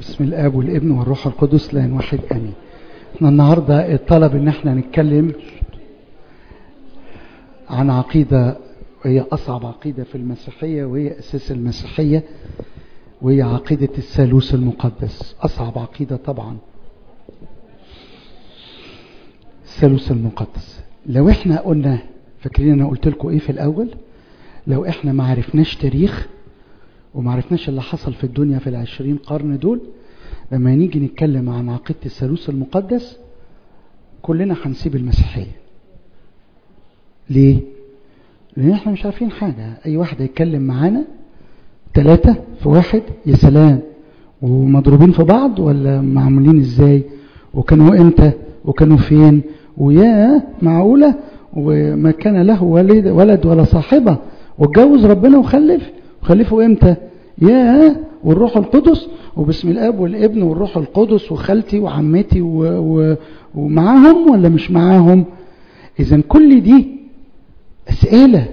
بسم الاب والابن والروح القدس لا واحد امين. احنا النهارده الطلب ان احنا نتكلم عن عقيده هي اصعب عقيده في المسيحيه، وهي اساس المسيحيه، وهي عقيده الثالوث المقدس. اصعب عقيده طبعا الثالوث المقدس. لو احنا قلنا، فاكرين انا قلت لكم ايه في الاول؟ لو احنا ما عرفناش تاريخ وما عرفناش اللي حصل في الدنيا في 20 قرن دول، لما نيجي نتكلم عن عقيدة الثالوث المقدس كلنا هنسيب المسيحية. ليه؟ لأن احنا مش عارفين حاجة. أي واحد يتكلم معانا 3 في 1 يا سلام، ومضروبين في بعض ولا معمولين ازاي، وكانوا امتى، وكانوا فين، ويا معقولة، وما كان له ولد ولا صاحبة، واتجوز ربنا وخلفوا امتى، يا والروح القدس، وباسم الاب والابن والروح القدس، وخالتي وعمتي ومعاهم ولا مش معاهم. اذا كل دي اسئله،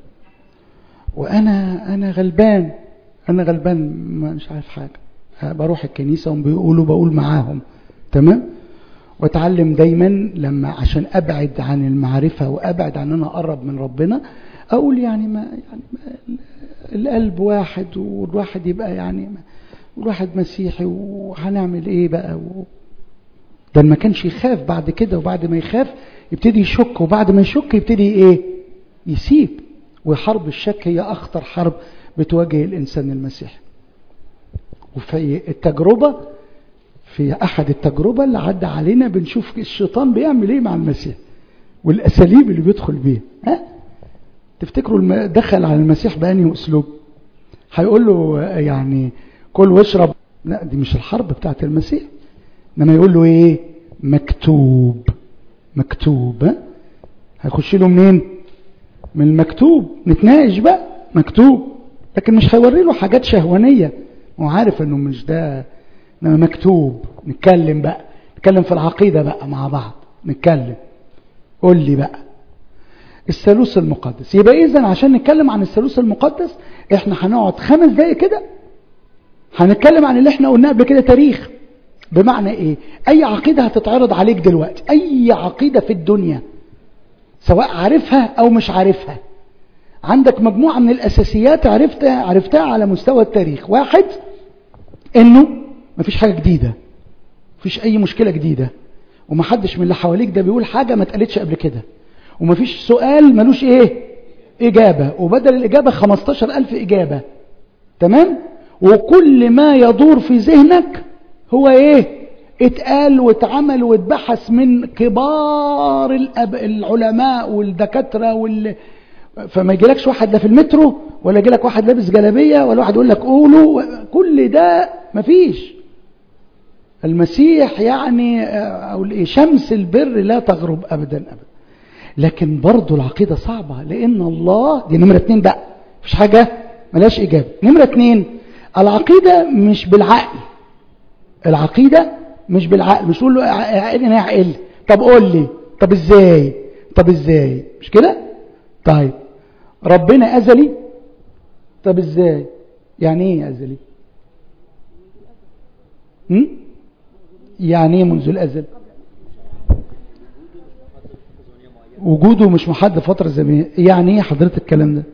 وانا غلبان، مش عارف حاجه. بروح الكنيسه وهم بيقولوا بقول معاهم، تمام. واتعلم دايما لما عشان ابعد عن المعرفه وابعد عن انا اقرب من ربنا، اقول ما القلب واحد، والواحد يبقى الواحد مسيحي، وهنعمل ايه بقى. ده ما كانش يخاف بعد كده، وبعد ما يخاف يبتدي يشك، وبعد ما يشك يبتدي ايه، يسيب. وحرب الشك هي اخطر حرب بتواجه الانسان المسيحي. وفي التجربه، في احد التجربه اللي عدى علينا، بنشوف الشيطان بيعمل ايه مع المسيح والاساليب اللي بيدخل بيها. تفتكروا دخل على المسيح بأنهي اسلوب؟ هيقول له كل واشرب؟ لا، دي مش الحرب بتاعت المسيح. انما يقول له ايه؟ مكتوب. هيخش له منين؟ من المكتوب. نتناقش بقى، مكتوب. لكن مش هيوري له حاجات شهوانيه، وعارف انه مش ده، انما مكتوب. نتكلم في العقيده بقى مع بعض، نتكلم. قول لي بقى الثالوث المقدس. يبقى اذا عشان نتكلم عن الثالوث المقدس احنا هنقعد 5 دقايق كده، هنتكلم عن اللي احنا قلناه قبل كده، تاريخ. بمعنى ايه؟ اي عقيدة هتتعرض عليك دلوقتي، اي عقيدة في الدنيا، سواء عارفها او مش عارفها، عندك مجموعة من الاساسيات عرفتها على مستوى التاريخ. 1، انه مفيش حاجة جديدة، مفيش اي مشكلة جديدة، ومحدش من اللي حواليك ده بيقول حاجة ما اتقالتش قبل كده، ومفيش سؤال ملوش إجابة، وبدل الإجابة 15,000 إجابة، تمام. وكل ما يدور في ذهنك هو اتقال واتعمل واتبحث من كبار العلماء والدكاترة فما يجيلكش واحد لا في المترو، ولا يجيلك واحد لابس جلابية، ولا واحد يقول لك قولوا. كل ده مفيش. المسيح أو شمس البر لا تغرب أبدا. لكن برضو العقيدة صعبة، لأن الله، دي نمرة 2 بقى، مفيش حاجة ملاش إجابة. نمرة 2، العقيدة مش بالعقل. العقيدة مش بالعقل، مش تقول له أنا أعقل، طب قول لي، طب إزاي، مش كده؟ طيب ربنا أزلي، طب إزاي؟ يعني إيه أزلي؟ يعني إيه منذ الأزل؟ وجوده مش محدد فترة زمنية. يعني ايه حضرتك الكلام ده؟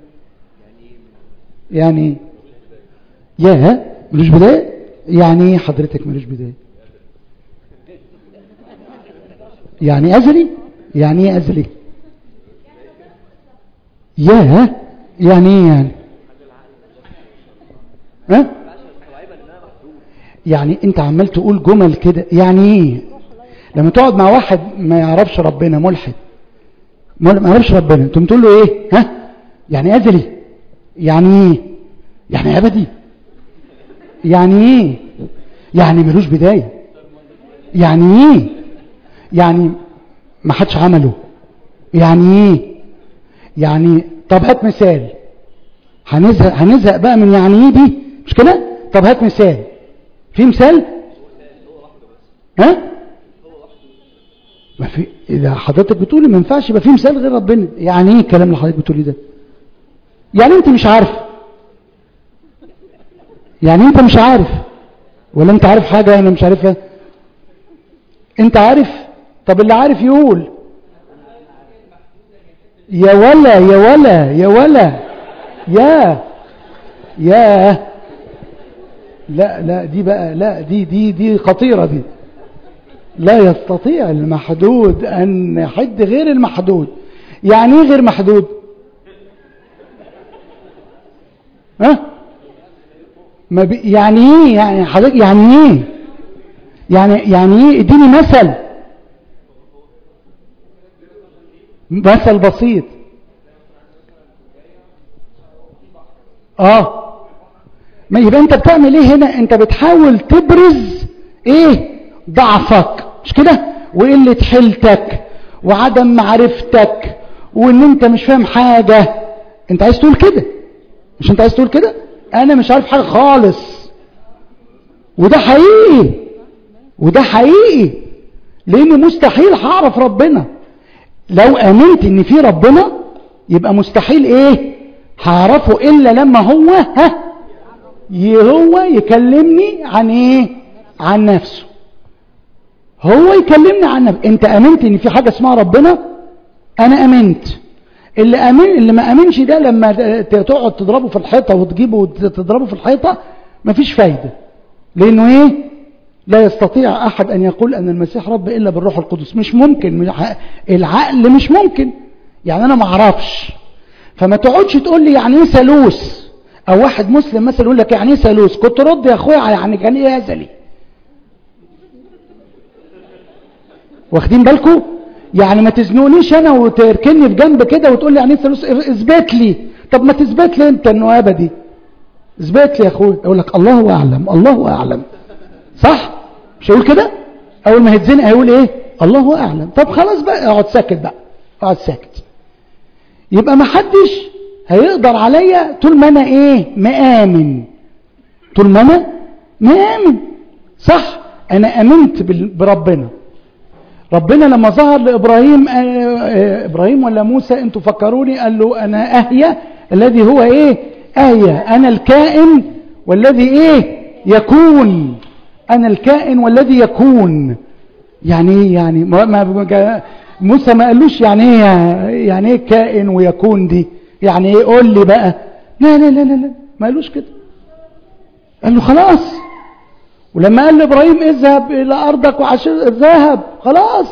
يعني ايه؟ ملوش بداية؟ يعني ايه حضرتك ملوش بداية؟ يعني أزلي؟ يعني ايه أزلي؟ يعني ايه يعني انت عمال تقول جمل كده. يعني ايه؟ لما تقعد مع واحد ما يعرفش ربنا، ملحد ما يعرفش ربنا، انتم تقول له ايه؟ يعني أزلي؟ يعني ايه؟ يعني أبدي؟ يعني ايه؟ يعني ملوش بداية؟ يعني ايه؟ يعني ما حدش عمله؟ يعني ايه؟ يعني طب هات مثال. هنزهق بقى من يعني ايه دي، مش كده؟ طب هات مثال. في مثال؟ ما في. اذا حضرتك بتقولي ما ينفعش يبقى في مثال غير ربنا، يعني ايه الكلام اللي حضرتك بتقولي ده؟ يعني انت مش عارف، ولا انت عارف حاجة انا مش عارفها؟ انت عارف؟ طب اللي عارف يقول. يا ولا يا ولا يا ولا يا لا دي بقى، لا دي خطيرة دي. لا يستطيع المحدود ان يحد غير المحدود. يعني ايه غير محدود؟ ها؟ يعني ايه يعني حضرتك؟ يعني ايه يعني ايه؟ اديني مثل بسيط. ما يبقى انت بتعمل ايه هنا؟ انت بتحاول تبرز ايه؟ ضعفك، مش كده؟ وقلة حيلتك وعدم معرفتك وان انت مش فاهم حاجة. انت عايز تقول كده؟ مش انت عايز تقول كده؟ انا مش عارف حاجة خالص. وده حقيقي لان مستحيل هعرف ربنا. لو امنت ان في ربنا يبقى مستحيل ايه؟ هعرفه الا لما هو يكلمني عن ايه؟ عن نفسه. هو يكلمني عن نفسه. انت امنت ان في حاجة اسمها ربنا؟ انا امنت. اللي ما امنش ده لما تقعد تضربه في الحيطة وتجيبه وتضربه في الحيطة مفيش فايدة. لانه ايه؟ لا يستطيع احد ان يقول ان المسيح رب الا بالروح القدس. مش ممكن، العقل مش ممكن. يعني انا ما اعرفش. فما تقعدش تقول لي يعني ايه ثالوث، او واحد مسلم مثلا يقول لك يعني ايه ثالوث، كنت رد يا اخويا يعني كان ايه ازلي. واخدين بالكم؟ يعني ما تزنونيش انا وتركني في جنب كده وتقول لي يعني ايه ثالوث. اثبت لي. طب ما تثبت لي انت انه ابدي. اثبت لي يا اخويا. اقول لك الله اعلم الله اعلم. صح؟ مش هيقول كده؟ اول ما هيتزنق هيقول ايه؟ الله اعلم. طب خلاص بقى، اقعد ساكت بقى، اقعد ساكت. يبقى ما حدش هيقدر عليا طول ما انا ايه؟ مآمن. طول ما انا مآمن. صح؟ انا امنت بربنا. ربنا لما ظهر لابراهيم، ابراهيم ولا موسى انتوا فكروني، قال له انا اهيا الذي هو ايه؟ اهيا. انا الكائن والذي ايه؟ يكون. انا الكائن والذي يكون. يعني ايه؟ يعني موسى ما قالوش يعني ايه؟ يعني ايه كائن ويكون دي؟ يعني ايه؟ قول لي بقى. لا لا لا لا ما قالوش كده. قال له خلاص. ولما قال لابراهيم اذهب الى ارضك وعشير، ذهب. خلاص.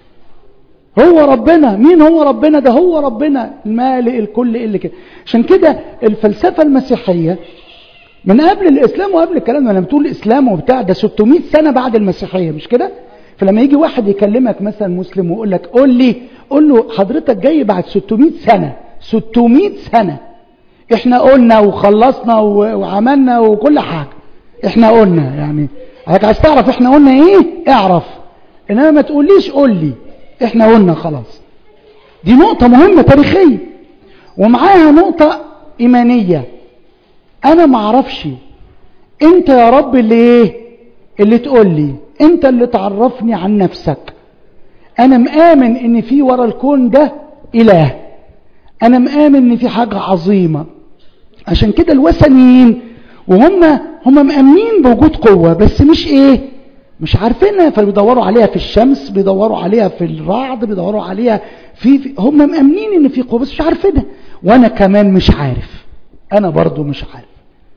هو ربنا. مين هو ربنا ده؟ هو ربنا المالئ الكل اللي كده. عشان كده الفلسفة المسيحية من قبل الاسلام وقبل الكلام، لما بتقول الاسلام وبتاع ده 600 سنة بعد المسيحية، مش كده؟ فلما يجي واحد يكلمك مثلا مسلم ويقول لك قول له حضرتك جاي بعد 600 سنة. 600 سنة احنا قلنا وخلصنا وعملنا وكل حاجة. احنا قلنا، يعني عايز تعرف احنا قلنا ايه؟ اعرف. انما ما تقوليش قول لي. احنا قلنا خلاص. دي نقطة مهمة تاريخية، ومعاها نقطة ايمانية. انا ما اعرفش. انت يا رب اللي ايه؟ اللي تقول لي. انت اللي تعرفني عن نفسك. انا مآمن ان في ورا الكون ده اله. انا مآمن ان في حاجة عظيمة. عشان كده الوثنيين وهم مأمنين بوجود قوة، بس مش ايه؟ مش عارفينها، فبيدوروا عليها في الشمس، بيدوروا عليها في الرعد، بيدوروا عليها في هم مأمنين ان في قوة بس مش عارفينها. وانا كمان مش عارف. انا برضو مش عارف.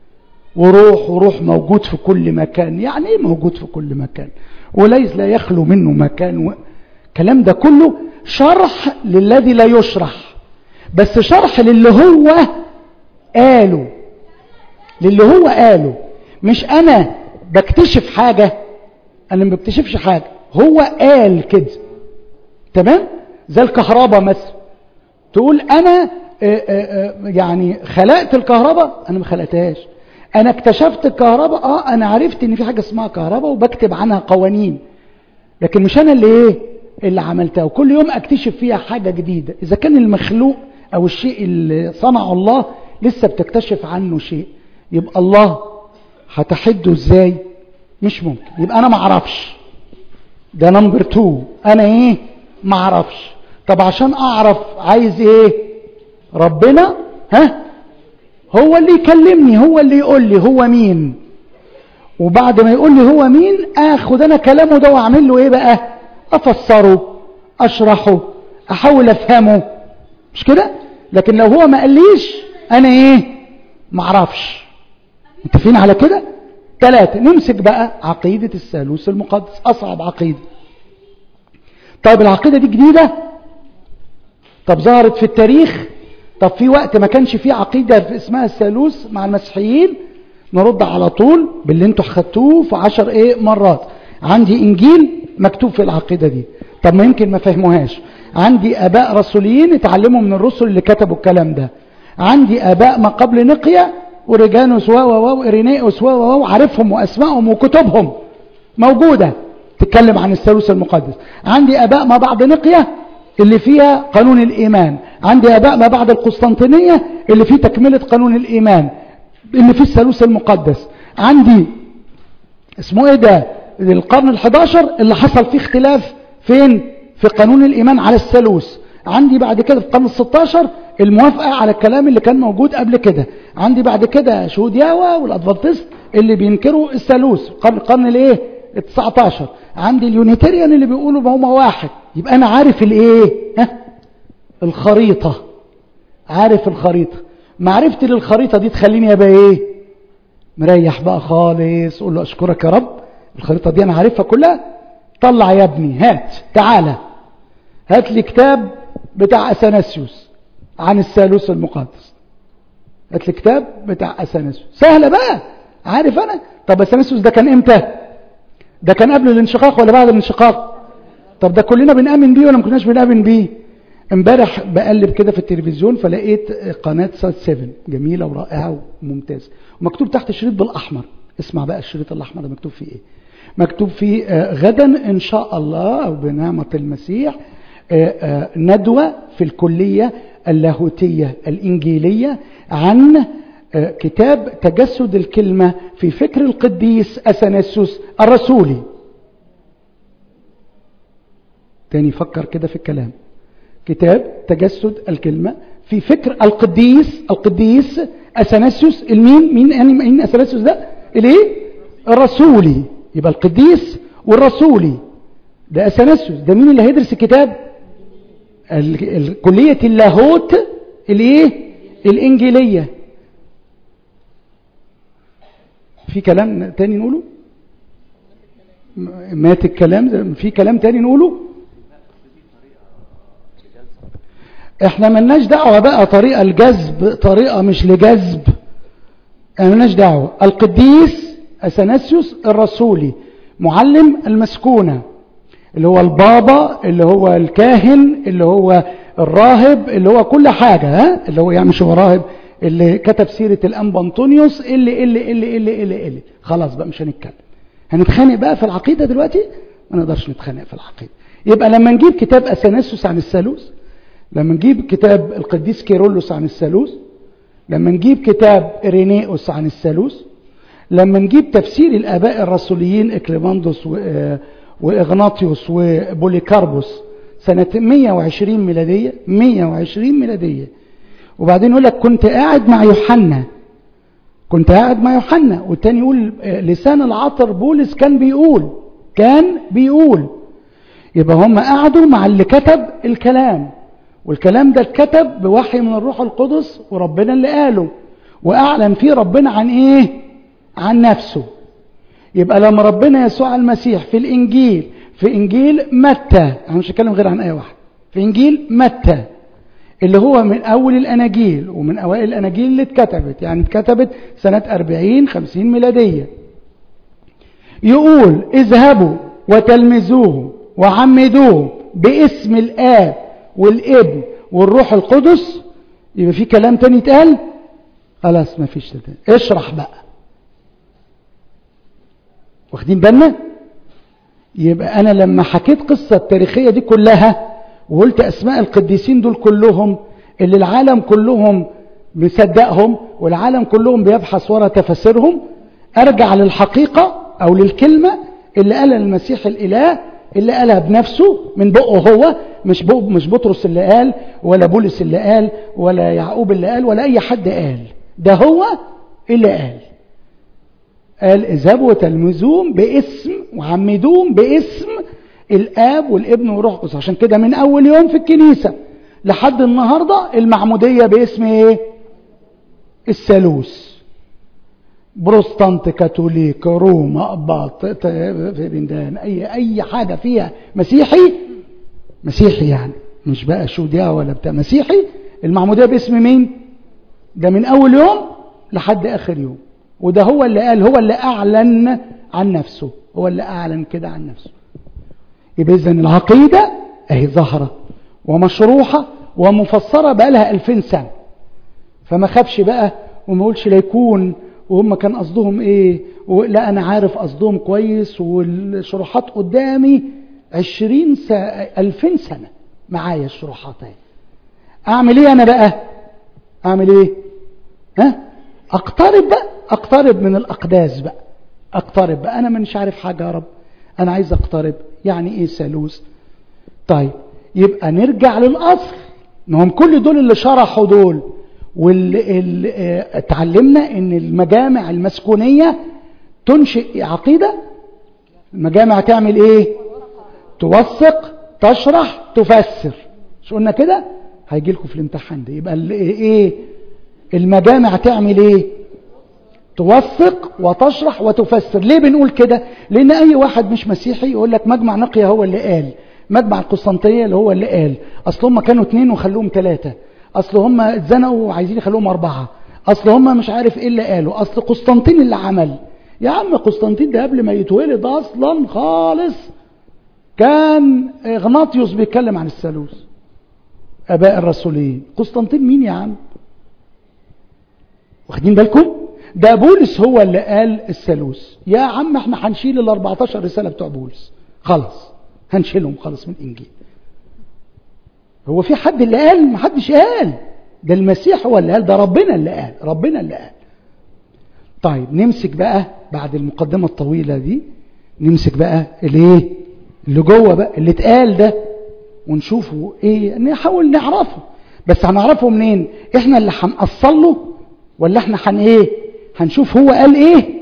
وروح موجود في كل مكان. يعني ايه موجود في كل مكان؟ وليس لا يخلو منه مكان. الكلام ده كله شرح للذي لا يشرح، بس شرح للي هو قاله. للي هو قاله. مش انا بكتشف حاجة. انا ما بكتشفش حاجة، هو قال كده. تمام؟ زي الكهرباء مثلا، تقول انا يعني خلقت الكهرباء. انا ما خلقتهاش. انا اكتشفت الكهرباء. انا عرفت ان في حاجة اسمها كهرباء وبكتب عنها قوانين، لكن مش انا اللي ايه؟ اللي عملتها. وكل يوم اكتشف فيها حاجة جديدة. اذا كان المخلوق او الشيء اللي صنعه الله لسه بتكتشف عنه شيء، يبقى الله هتحده ازاي؟ مش ممكن. يبقى انا ما اعرفش. ده نمبر 2. انا ايه؟ ما اعرفش. طب عشان اعرف عايز ايه؟ ربنا هو اللي يكلمني، هو اللي يقول لي هو مين. وبعد ما يقول لي هو مين اخد انا كلامه ده واعمل له ايه بقى؟ افسره، اشرحه، احاول افهمه، مش كده؟ لكن لو هو ما قاليش انا ايه؟ معرفش. متفقين على كده؟ 3. نمسك بقى عقيدة الثالوث المقدس، اصعب عقيدة. طيب العقيدة دي جديدة؟ طب ظهرت في التاريخ؟ طب في وقت ما كانش فيه عقيدة اسمها الثالوث مع المسيحيين؟ نرد على طول باللي انتوا خدتوه في 10 مرات. عندي انجيل مكتوب في العقيدة دي. طب ما يمكن ما فهموهاش. عندي اباء رسوليين اتعلموا من الرسل اللي كتبوا الكلام ده. عندي اباء ما قبل نقيا وريجانوس وإرينيوس عارفهم واسمائهم وكتبهم موجودة تتكلم عن الثالوث المقدس. عندي اباء ما بعد نقيا اللي فيها قانون الايمان. عندي اباء ما بعد القسطنطينية اللي فيه تكملة قانون الايمان اللي فيه الثالوث المقدس. عندي اسمه ايه ده القرن ال11 اللي حصل فيه اختلاف فين؟ في قانون الايمان على الثالوث. عندي بعد كده في القرن ال16 الموافقة على الكلام اللي كان موجود قبل كده. عندي بعد كده شهود يهوه والادفانتست اللي بينكروا الثالوث القرن الايه ال19. عندي اليونيتيريان اللي بيقولوا ما هما واحد. يبقى انا عارف الايه؟ الخريطة. عارف الخريطة. معرفتي للخريطة دي تخليني ابقى ايه؟ مريح بقى خالص. قول له اشكرك يا رب الخريطة دي انا عارفها كلها. طلع يا ابني هات تعالى هات لي كتاب بتاع اثناسيوس عن الثالوث المقدس. هات لي كتاب بتاع اثناسيوس. سهلة بقى عارف انا. طب اثناسيوس ده كان امتى؟ ده كان قبل الانشقاق ولا بعد الانشقاق؟ طب ده كلنا بنآمن بيه ولا ما كناش بنآمن بيه؟ امبارح بقلب كده في التلفزيون فلقيت قناة سات 7 جميلة ورائعة وممتازة ومكتوب تحت الشريط بالأحمر. اسمع بقى الشريط الأحمر ده مكتوب فيه ايه؟ مكتوب فيه غدا إن شاء الله أو بنعمة المسيح ندوة في الكلية اللاهوتية الإنجيلية عن كتاب تجسد الكلمة في فكر القديس أثناسيوس الرسولي. تاني فكر كده في الكلام. كتاب تجسد الكلمة في فكر القديس أثناسيوس. مين أثناسيوس ده؟ الايه؟ الرسولي. يبقى القديس والرسولي ده أثناسيوس. ده مين اللي هيدرس الكتاب؟ الكلية اللاهوت الايه؟ الإنجيلية. في كلام تاني نقوله؟ مات الكلام. في كلام تاني نقوله؟ احنا ملناش دعوة بقى طريقة الجذب طريقة مش لجذب. ملناش دعوة. القديس أثناسيوس الرسولي معلم المسكونة اللي هو البابا اللي هو الكاهن اللي هو الراهب اللي هو كل حاجة اللي هو يعني مش هو راهب اللي كتب سيرة الأنبا أنطونيوس اللي خلاص بقى مش هنتكلم. هنتخانق بقى في العقيدة دلوقتي؟ ما نقدرش نتخانق في العقيدة. يبقى لما نجيب كتاب أثناسيوس عن الثالوث، لما نجيب كتاب القديس كيرلس عن الثالوث، لما نجيب كتاب إرينيوس عن الثالوث، لما نجيب تفسير الآباء الرسوليين إكليماندوس وإغناطيوس وبوليكاربوس سنة 120 ميلادية 120 ميلادية وبعدين يقول لك كنت قاعد مع يوحنا والتاني يقول لسان العطر بولس كان بيقول يبقى هم قعدوا مع اللي كتب الكلام والكلام ده اتكتب بوحي من الروح القدس وربنا اللي قاله وأعلن فيه ربنا عن ايه؟ عن نفسه. يبقى لما ربنا يسوع المسيح في الإنجيل في إنجيل متى، أنا مش هتكلم غير عن آية واحدة، في إنجيل متى اللي هو من أول الأناجيل ومن أوائل الأناجيل اللي اتكتبت يعني اتكتبت سنة 40-50 ميلادية، يقول اذهبوا وتلمذوهم وعمدوهم باسم الآب والابن والروح القدس. يبقى في كلام تاني يتقال؟ خلاص ما فيش تاني. اشرح بقى. واخدين بالنا؟ يبقى أنا لما حكيت قصة التاريخية دي كلها وقلت أسماء القديسين دول كلهم اللي العالم كلهم مصدقهم والعالم كلهم بيبحث وراء تفسيرهم، أرجع للحقيقة أو للكلمة اللي قالها المسيح الإله اللي قالها بنفسه من بقه هو، مش بطرس اللي قال ولا بولس اللي قال ولا يعقوب اللي قال ولا أي حد قال، ده هو اللي قال. قال اذهبوا وتلمذوهم باسم وعمدوهم باسم الاب والابن والروح القدس. عشان كده من اول يوم في الكنيسة لحد النهاردة المعمودية باسم ايه؟ الثالوث. بروستانت، كاثوليك، روما، اباط، بندان، اي حاجة فيها مسيحي يعني، مش بقى شودية ولا بتاع، مسيحي، المعمودية باسم مين؟ ده من اول يوم لحد اخر يوم. وده هو اللي قال، هو اللي اعلن عن نفسه، هو اللي اعلن كده عن نفسه. يبقى اذن العقيدة اهي ظاهرة ومشروحة ومفسرة بقى لها 2000 سنة. فما خافش بقى وما قولش لا يكون وهم كان قصدهم ايه، لا انا عارف قصدهم كويس والشروحات قدامي 2000 سنة معايا الشروحات اهي. اعمل ايه انا بقى؟ اعمل ايه؟ اقترب من الاقداس بقى، اقترب بقى. انا مش عارف حاجة يا رب، انا عايز اقترب. يعني ايه ثالوث؟ طيب يبقى نرجع للاصل. انهم كل دول اللي شرحوا دول، واللي اتعلمنا ان المجامع المسكونية تنشئ عقيدة. المجامع تعمل ايه؟ توثق، تشرح، تفسر. شو قلنا كده؟ هيجي لكم في الامتحان ده. يبقى ايه المجامع تعمل ايه؟ توثق وتشرح وتفسر. ليه بنقول كده؟ لان اي واحد مش مسيحي يقول لك مجمع نقية هو اللي قال، مجمع القسطنطينية اللي هو اللي قال، اصل هم كانوا 2 وخلوهم 3، اصل هم اتزنقوا وعايزين يخلوهم 4، اصل هم مش عارف ايه اللي قالوا، اصل قسطنطين اللي عمل. يا عم قسطنطين ده قبل ما يتولد اصلا خالص كان اغناطيوس بيتكلم عن الثالوث، اباء الرسولين. قسطنطين مين يا عم؟ واخدين بالكم؟ ده بولس هو اللي قال الثالوث. يا عم احنا هنشيل ال 14 رسالة بتوع بولس، خلاص هنشيلهم خالص من الانجيل. هو في حد اللي قال؟ ما حدش قال، ده المسيح هو اللي قال، ده ربنا اللي قال، ربنا اللي قال. طيب نمسك بقى بعد المقدمة الطويلة دي، نمسك بقى الايه اللي جوه بقى اللي اتقال ده ونشوفه ايه، نحاول نعرفه. بس هنعرفه منين؟ احنا اللي هنأصل له ولا احنا ايه هنشوف هو قال ايه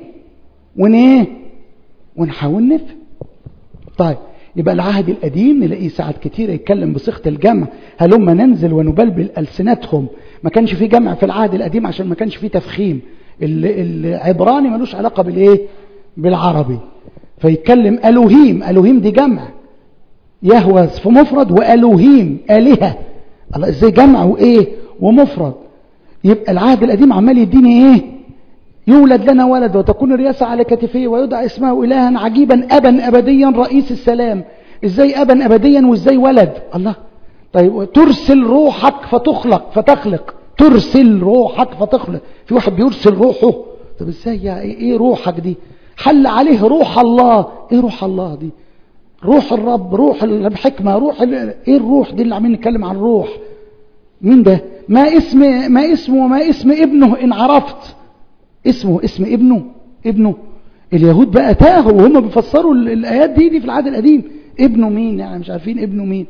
ونحاول نفهم. طيب يبقى العهد القديم نلاقيه ساعات كتير يتكلم بصيغة الجمع، هلما ننزل ونبلبل ألسنتهم. ما كانش فيه جمع في العهد القديم عشان ما كانش فيه تفخيم. العبراني ملوش علاقة بالايه؟ بالعربي. فيتكلم ألوهيم، ألوهيم دي جمع، يهوى في مفرد، وألوهيم آلهة. الله، ازاي جمع وايه ومفرد؟ يبقى العهد القديم عمال يديني ايه؟ يولد لنا ولد وتكون الرياسة على كتفيه ويدعى اسمه إلها عجيبا أبا أبديا رئيس السلام. ازاي أبا أبديا وازاي ولد؟ الله. طيب ترسل روحك فتخلق، ترسل روحك فتخلق. في واحد بيرسل روحه، طب ازاي يا ايه روحك دي؟ حل عليه روح الله. ايه روح الله دي؟ روح الرب، روح الحكمة، روح ايه الروح دي اللي عمالين نتكلم عن الروح؟ مين ده؟ ما اسمه وما اسم ابنه إن عرفت. اسم ابنه. اليهود بقى تاهوا وهم بيفسروا الآيات دي في العهد القديم. ابنه مين؟ يعني مش عارفين ابنه مين.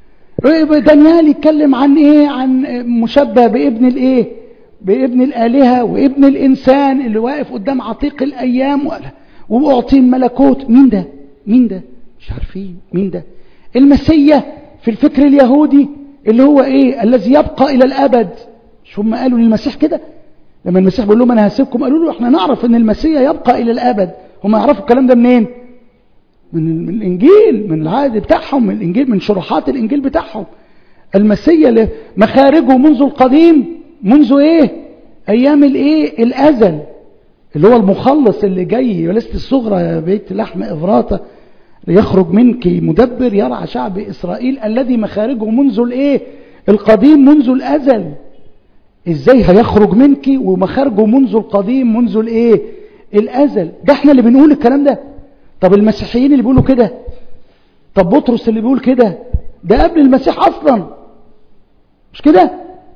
دانيال يتكلم عن ايه؟ عن مشبه بابن الايه؟ بابن الآلهة وابن الإنسان اللي واقف قدام عتيق الأيام وأعطي الملكوت. مين ده؟ مش عارفين مين ده. المسيح في الفكر اليهودي اللي هو ايه؟ الذي يبقى إلى الأبد. مش هم قالوا للمسيح كده لما المسيح بيقول لهم انا هسيبكم؟ قالوا له احنا نعرف ان المسيح يبقى الى الابد. هم يعرفوا الكلام ده منين؟ من الانجيل، من العهد بتاعهم، من الانجيل، من شروحات الانجيل بتاعهم. المسيح مخارجه منذ القديم، منذ ايه؟ ايام الايه؟ الازل، اللي هو المخلص اللي جاي. ولست الصغرى يا بيت لحم افراطه ليخرج منك مدبر يرعى شعب اسرائيل، الذي مخارجه منذ الايه؟ القديم، منذ الازل. ازاي هيخرج منك ومخارجه منذ القديم، منذ الايه؟ الازل. ده احنا اللي بنقول الكلام ده. طب المسيحيين اللي بيقولوا كده، طب بطرس اللي بيقول كده، ده قبل المسيح اصلا، مش كده؟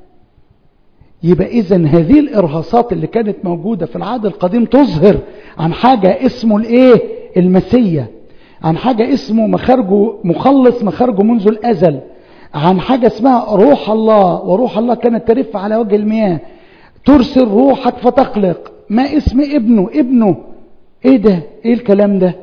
يبقى اذن هذه الارهاصات اللي كانت موجودة في العهد القديم تظهر عن حاجة اسمه الايه؟ المسيح، عن حاجة اسمه مخارجه مخلص، مخارجه منذ الازل، عن حاجة اسمها روح الله. وروح الله كانت ترف على وجه المياه. ترسل روحك فتخلق. ما اسم ابنه؟ ايه ده؟ ايه الكلام ده؟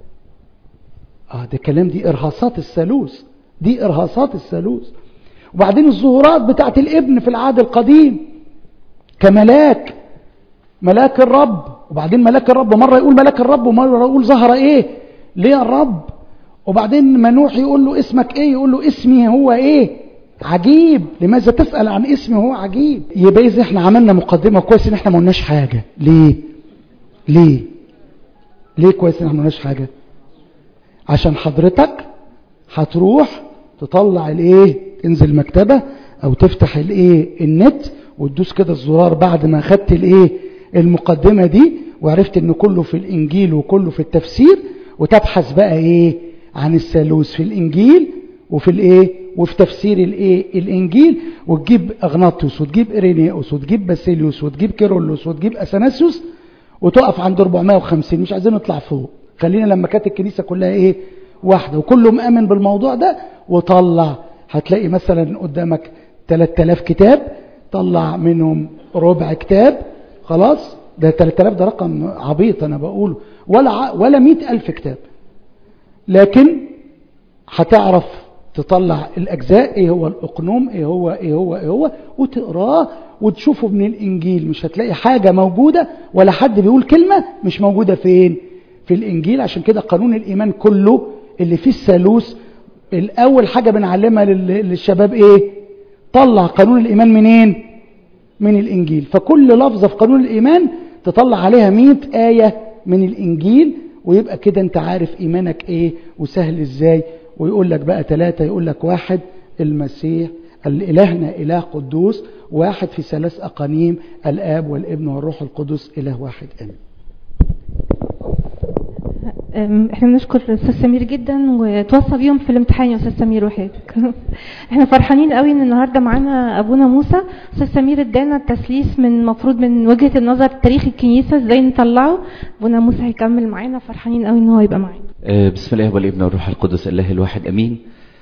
ده كلام، دي ارهاصات الثالوث، دي ارهاصات الثالوث. وبعدين الظهورات بتاعت الابن في العهد القديم كملاك، ملاك الرب، وبعدين ملاك الرب مرة يقول ملاك الرب ومرة يقول ظهر ايه ليه الرب، وبعدين منوح يقول له اسمك ايه، يقول له اسمي هو ايه عجيب، لماذا تسأل عن اسمي هو عجيب. يبقى إذا احنا عملنا مقدمة كويس ان احنا ما قلناش حاجة. ليه كويس ان احنا ما قلناش حاجة؟ عشان حضرتك هتروح تطلع الايه، تنزل المكتبة او تفتح الايه النت وتدوس كده الزرار بعد ما اخدت الايه المقدمة دي وعرفت ان كله في الانجيل وكله في التفسير، وتبحث بقى ايه عن الثالوث في الانجيل وفي الايه وفي تفسير الايه الانجيل، وتجيب اغناطيوس وتجيب ارينيوس وتجيب باسيليوس وتجيب كيرلس وتجيب اثناسيوس وتقف عند 450. مش عايزين نطلع فوق، خلينا لما كانت الكنيسة كلها ايه واحدة وكله مؤمن بالموضوع ده، وطلع هتلاقي مثلا قدامك 3000 كتاب، طلع منهم ربع كتاب خلاص. ده 3000 ده رقم عبيط انا بقوله، ولا 100,000 كتاب، لكن هتعرف تطلع الاجزاء، ايه هو الاقنوم، ايه هو وتقراه وتشوفه من الانجيل. مش هتلاقي حاجة موجودة ولا حد بيقول كلمة مش موجودة فين؟ في الانجيل. عشان كده قانون الايمان كله اللي فيه الثالوث الاول حاجة بنعلمها للشباب ايه؟ طلع قانون الايمان منين؟ من الانجيل. فكل لفظة في قانون الايمان تطلع عليها 100 آية من الانجيل، ويبقى كده انت عارف ايمانك ايه وسهل ازاي. ويقول لك بقى 3، يقول لك 1 المسيح الإلهنا إله قدوس، 1 في 3 أقانيم، الآب والابن والروح القدس إله واحد. آمين. احنا بنشكر استاذ سمير جدا، وتوصى بيهم في الامتحان يا استاذ سمير وحياتك. احنا فرحانين قوي ان النهارده معانا ابونا موسى. استاذ سمير ادانا التسليس المفروض من وجهة النظر تاريخ الكنيسة ازاي نطلعه. ابونا موسى هيكمل معانا، فرحانين قوي ان هو يبقى معانا. بسم الله والابن والروح القدس الله الواحد امين.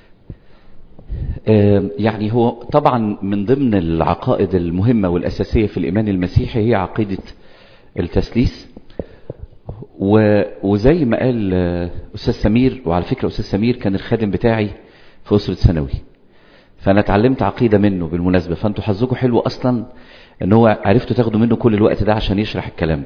يعني هو طبعا من ضمن العقائد المهمة والاساسية في الايمان المسيحي هي عقيدة التسليس، وزي ما قال أستاذ سمير، وعلى فكرة أستاذ سمير كان الخادم بتاعي في أسرة ثانوي، فأنا اتعلمت عقيدة منه بالمناسبة. فأنتوا حظكم حلو أصلا أن هو عرفتوا تاخدوا منه كل الوقت ده عشان يشرح الكلام.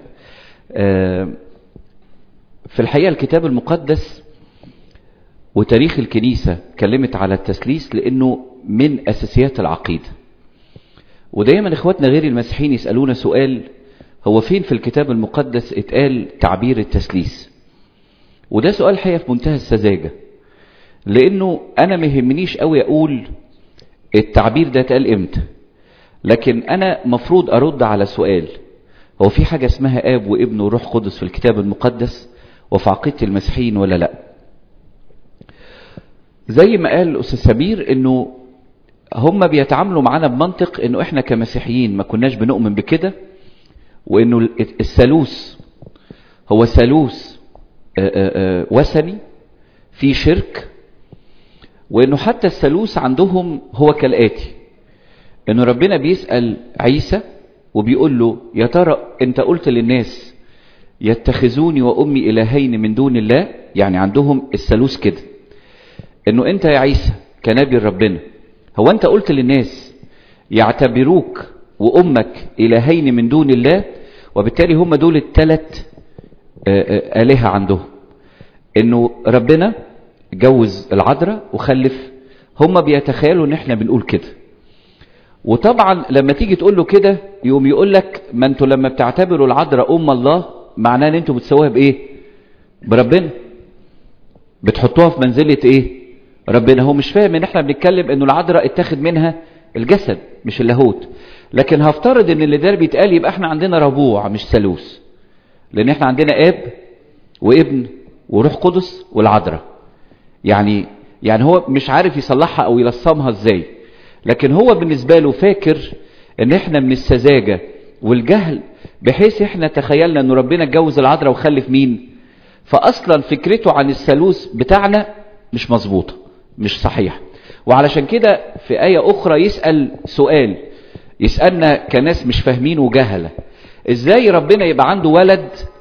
في الحقيقة الكتاب المقدس وتاريخ الكنيسة كلمت على التسليس لأنه من أساسيات العقيدة. ودايما إخواتنا غير المسيحيين يسألونا سؤال، هو فين في الكتاب المقدس اتقال تعبير التسليس؟ وده سؤال حقيقة في منتهى السذاجة، لأنه أنا ما يهمنيش قوي أقول التعبير ده اتقال إمتى، لكن أنا مفروض أرد على سؤال، هو في حاجة اسمها آب وابن وروح قدس في الكتاب المقدس وفي عقيدة المسيحيين ولا لأ؟ زي ما قال أستاذ سمير إنه هم بيتعاملوا معنا بمنطق إنه إحنا كمسيحيين ما كناش بنؤمن بكده، وإنه الثالوث هو ثالوث وثني في شرك، وإنه حتى الثالوث عندهم هو كالآتي، إنه ربنا بيسأل عيسى وبيقول له يا ترى أنت قلت للناس يتخذوني وأمي إلهين من دون الله؟ يعني عندهم الثالوث كده، إنه أنت يا عيسى كنبي ربنا، هو أنت قلت للناس يعتبروك وأمك إلهين من دون الله؟ وبالتالي هم دول الثلاث آلهة عندهم، إنه ربنا جوز العذراء وخلف. هم بيتخيلوا إن إحنا بنقول كده، وطبعا لما تيجي تقول له كده يقوم يقول لك ما أنتوا لما بتعتبروا العذراء أم الله معناه إن أنتوا بتسووها بإيه؟ بربنا، بتحطوها في منزلة إيه؟ ربنا. هو مش فاهم إن إحنا بنتكلم إنه العذراء اتخذ منها الجسد مش اللاهوت، لكن هفترض ان اللي ده بيتقال يبقى احنا عندنا ربوع مش ثالوث، لان احنا عندنا اب وابن وروح قدس والعذراء. يعني هو مش عارف يصلحها او يلصمها ازاي، لكن هو بالنسبه له فاكر ان احنا من السذاجه والجهل بحيث احنا تخيلنا ان ربنا اتجوز العذراء وخلف مين، فاصلا فكرته عن الثالوث بتاعنا مش مظبوطه مش صحيح. وعلشان كده في آية أخرى يسأل سؤال، يسألنا كناس مش فاهمين وجهلة، إزاي ربنا يبقى عنده ولد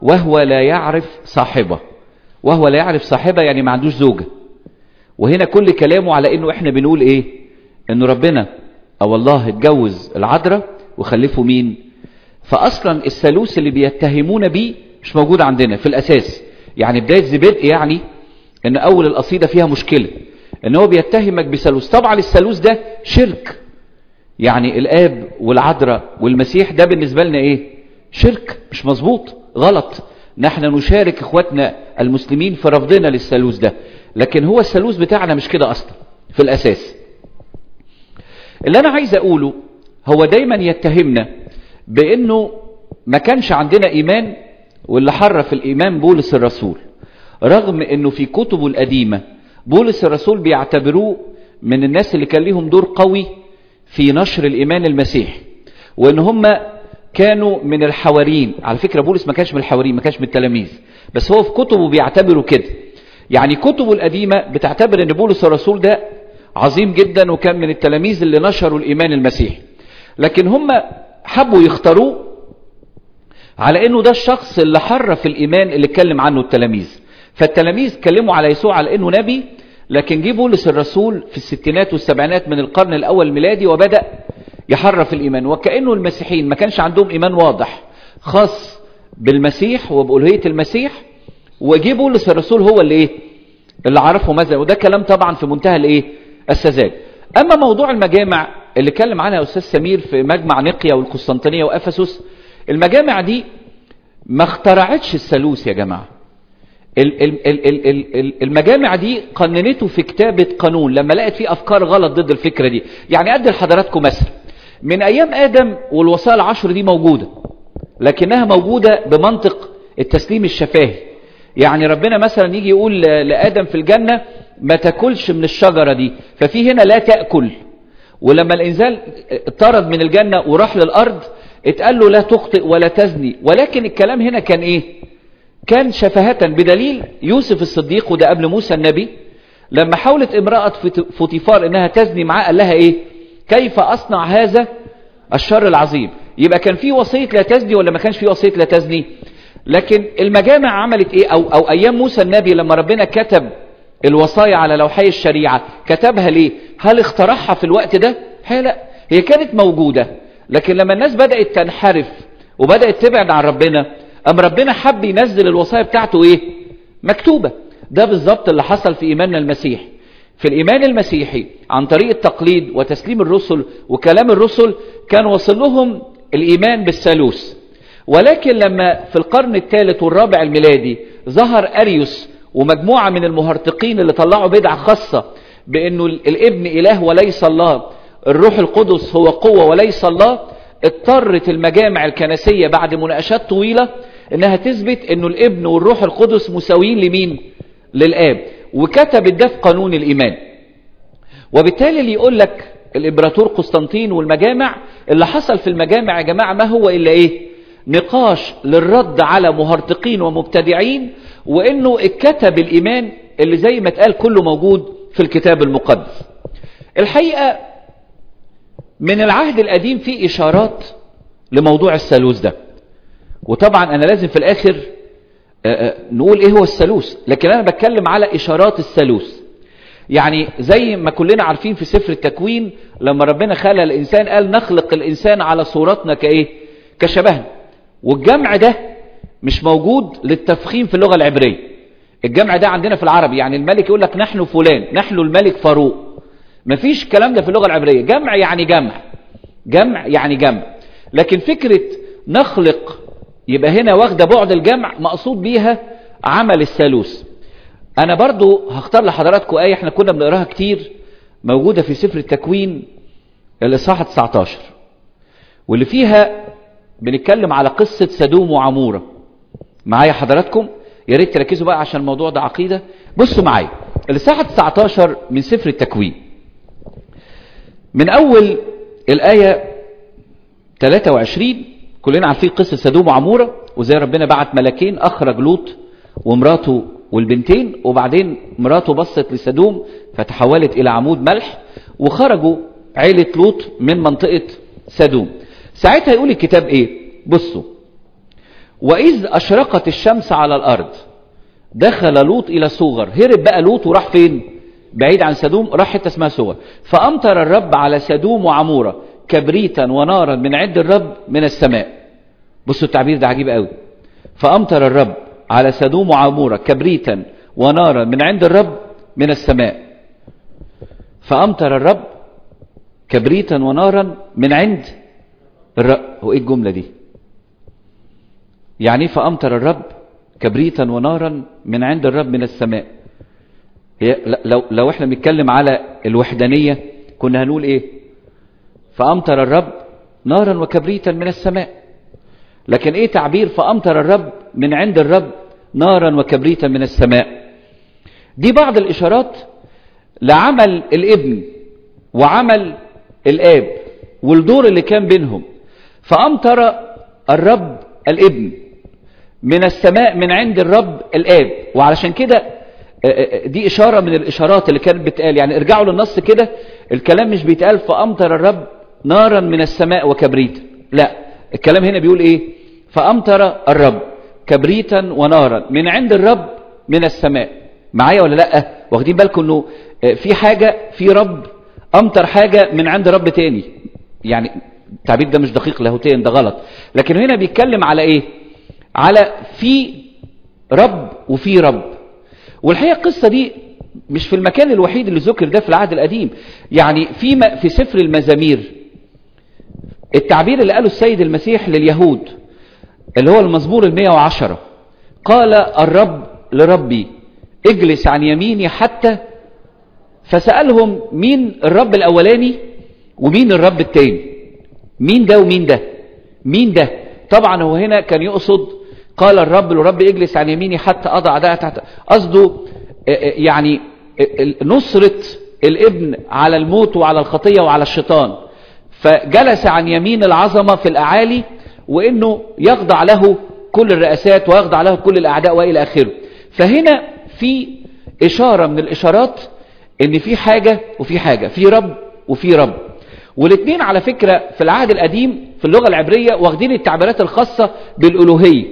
وهو لا يعرف صاحبه. وهو لا يعرف صاحبه يعني ما عندوش زوجة. وهنا كل كلامه على انه احنا بنقول ايه؟ انه ربنا او الله اتجوز العذراء وخلفوا مين؟ فاصلا الثالوث اللي بيتهمون بيه مش موجود عندنا في الاساس. يعني بداية زبدء يعني ان اول القصيدة فيها مشكلة ان هو بيتهمك بثالوث. طبعا الثالوث ده شرك، يعني الاب والعذراء والمسيح ده بالنسبة لنا ايه؟ شرك، مش مظبوط، غلط. نحن نشارك اخواتنا المسلمين في رفضنا للثالوث ده، لكن هو الثالوث بتاعنا مش كده اصلا في الاساس. اللي انا عايز اقوله هو دايما يتهمنا بانه ما كانش عندنا ايمان، واللي حرف الايمان بولس الرسول، رغم انه في كتبه القديمة بولس الرسول بيعتبروه من الناس اللي كان ليهم دور قوي في نشر الايمان المسيحي، وان هم كانوا من الحواريين. على فكرة بولس ما كانش من الحواريين، ما كانش من التلاميذ، بس هو في كتبه بيعتبروا كده. يعني كتبه القديمة بتعتبر ان بولس الرسول ده عظيم جدا وكان من التلاميذ اللي نشروا الايمان المسيحي، لكن هم حبوا يختاروه على انه ده الشخص اللي حرف الايمان اللي اتكلم عنه التلاميذ. فالتلاميذ اتكلموا على يسوع على انه نبي، لكن جه بولس الرسول في الستينات والسبعينات من القرن الاول الميلادي وبدأ يحرف الايمان، وكأنه المسيحيين ما كانش عندهم ايمان واضح خاص بالمسيح وبألوهية المسيح، وجه بولس الرسول هو اللي ايه؟ اللي عرفه ماذا. وده كلام طبعا في منتهى الايه؟ السذاجة. اما موضوع المجامع اللي اتكلم عنها استاذ سمير في مجمع نقيا والقسطنطينية وافسس، المجامع دي ما اخترعتش الثالوث يا جماعة. المجامع دي قننته في كتابة قانون لما لقت فيه افكار غلط ضد الفكرة دي. يعني ادي لحضراتكم مثلا، من ايام ادم والوصايا العشر دي موجودة، لكنها موجودة بمنطق التسليم الشفاهي. يعني ربنا مثلا يجي يقول لآدم في الجنة ما تاكلش من الشجرة دي، ففي هنا لا تأكل. ولما الإنسان اطرد من الجنة وراح للأرض اتقال له لا تخطئ ولا تزني. ولكن الكلام هنا كان ايه؟ كان شفاهة، بدليل يوسف الصديق، وده قبل موسى النبي، لما حاولت امرأة فوتيفار انها تزني معاه قال لها ايه؟ كيف اصنع هذا الشر العظيم؟ يبقى كان في وصية لا تزني ولا ما كانش في وصية لا تزني؟ لكن المجامع عملت ايه؟ او ايام موسى النبي لما ربنا كتب الوصايا على لوحي الشريعة كتبها ليه؟ هل اخترعها في الوقت ده؟ لا، هي كانت موجودة، لكن لما الناس بدأت تنحرف وبدأت تبعد عن ربنا، أم ربنا حب ينزل الوصايا بتاعته ايه؟ مكتوبة. ده بالظبط اللي حصل في إيماننا المسيحي. في الإيمان المسيحي عن طريق التقليد وتسليم الرسل وكلام الرسل كان وصل لهم الإيمان بالثالوث. ولكن لما في القرن الثالث والرابع الميلادي ظهر أريوس ومجموعة من المهرطقين اللي طلعوا بدعة خاصة بأنه الابن إله وليس الله، الروح القدس هو قوة وليس الله، اضطرت المجامع الكنسية بعد مناقشات طويلة انها تثبت انه الابن والروح القدس مساويين لمين؟ للآب. وكتبت ده في قانون الإيمان. وبالتالي اللي يقول لك الإمبراطور قسطنطين والمجامع، اللي حصل في المجامع يا جماعة ما هو إلا إيه؟ نقاش للرد على مهرطقين ومبتدعين، وإنه اتكتب الإيمان اللي زي ما اتقال كله موجود في الكتاب المقدس. الحقيقة من العهد القديم في إشارات لموضوع الثالوث ده، وطبعا أنا لازم في الآخر نقول إيه هو الثالوث، لكن أنا بتكلم على إشارات الثالوث. يعني زي ما كلنا عارفين في سفر التكوين لما ربنا خلق الإنسان قال نخلق الإنسان على صورتنا كإيه؟ كشبهنا. والجمع ده مش موجود للتفخيم في اللغة العبرية. الجمع ده عندنا في العربي، يعني الملك يقول لك نحن فلان، نحن الملك فاروق. مفيش الكلام ده في اللغة العبرية. جمع يعني جمع، جمع يعني جمع. لكن فكرة نخلق يبقى هنا واخدة بعد الجمع، مقصود بيها عمل الثالوث. انا برضو هختار لحضراتكم آية احنا كنا بنقراها كتير، موجودة في سفر التكوين الإصحاح 19، واللي فيها بنتكلم على قصة سدوم وعمورة. معايا حضراتكم؟ يا ريت تركزوا بقى عشان الموضوع ده عقيدة. بصوا معايا الإصحاح 19 من سفر التكوين من أول الآية 23. كلنا عارفين قصة سدوم وعمورة، وزي ربنا بعت ملكين أخرج لوط ومراته والبنتين، وبعدين مراته بصت لسدوم فتحولت إلى عمود ملح، وخرجوا عيلة لوط من منطقة سدوم. ساعتها يقول الكتاب إيه؟ بصوا، وإذ أشرقت الشمس على الأرض دخل لوط إلى صغر. هرب بقى لوط وراح فين؟ بعيد عن سدوم، راح حتة اسمها صغر. فأمطر الرب على سدوم وعمورة كبريتا ونارا من عند الرب من السماء. بصوا التعبير ده عجيب قوي. فأمطر الرب على سدوم وعمورة كبريتا ونارا من عند الرب من السماء. فأمطر الرب كبريتا ونارا من عند الرب. هو ايه الجملة دي؟ يعني فأمطر الرب كبريتا ونارا من عند الرب من السماء. لو احنا بنتكلم على الوحدانية كنا هنقول ايه؟ فأمطر الرب نارا وكبريتا من السماء. لكن ايه تعبير فأمطر الرب من عند الرب نارا وكبريتا من السماء؟ دي بعض الإشارات لعمل الابن وعمل الآب والدور اللي كان بينهم. فأمطر الرب الابن من السماء من عند الرب الآب. وعلشان كده دي إشارة من الإشارات اللي كانت بتقال. يعني ارجعوا للنص كده، الكلام مش بيتقال فأمطر الرب نارا من السماء وكبريتا، لا، الكلام هنا بيقول ايه؟ فأمطر الرب كبريتا ونارا من عند الرب من السماء. معايا ولا لا؟ واخدين بالكم انه في حاجة، في رب أمطر حاجة من عند رب تاني. يعني التعبير ده مش دقيق لاهوتيا، ده غلط. لكن هنا بيتكلم على ايه؟ على في رب وفي رب. والحقيقة القصة دي مش في المكان الوحيد اللي ذكر ده في العهد القديم. يعني في سفر المزامير التعبير اللي قاله السيد المسيح لليهود اللي هو المزمور 110، قال الرب لربي اجلس عن يميني حتى. فسألهم مين الرب الأولاني ومين الرب التاني؟ مين ده ومين ده؟ مين ده؟ طبعا هو هنا كان يقصد قال الرب لرب اجلس عن يميني حتى أضع ده تحت. قصده يعني نصرة الابن على الموت وعلى الخطية وعلى الشيطان. فجلس عن يمين العظمة في الأعالي، وإنه يخضع له كل الرئاسات ويخضع له كل الأعداء وإلى آخره. فهنا في إشارة من الإشارات إن في حاجة وفي حاجة، في رب وفي رب. والاثنين على فكرة في العهد القديم في اللغة العبرية واخدين التعبيرات الخاصة بالألوهية.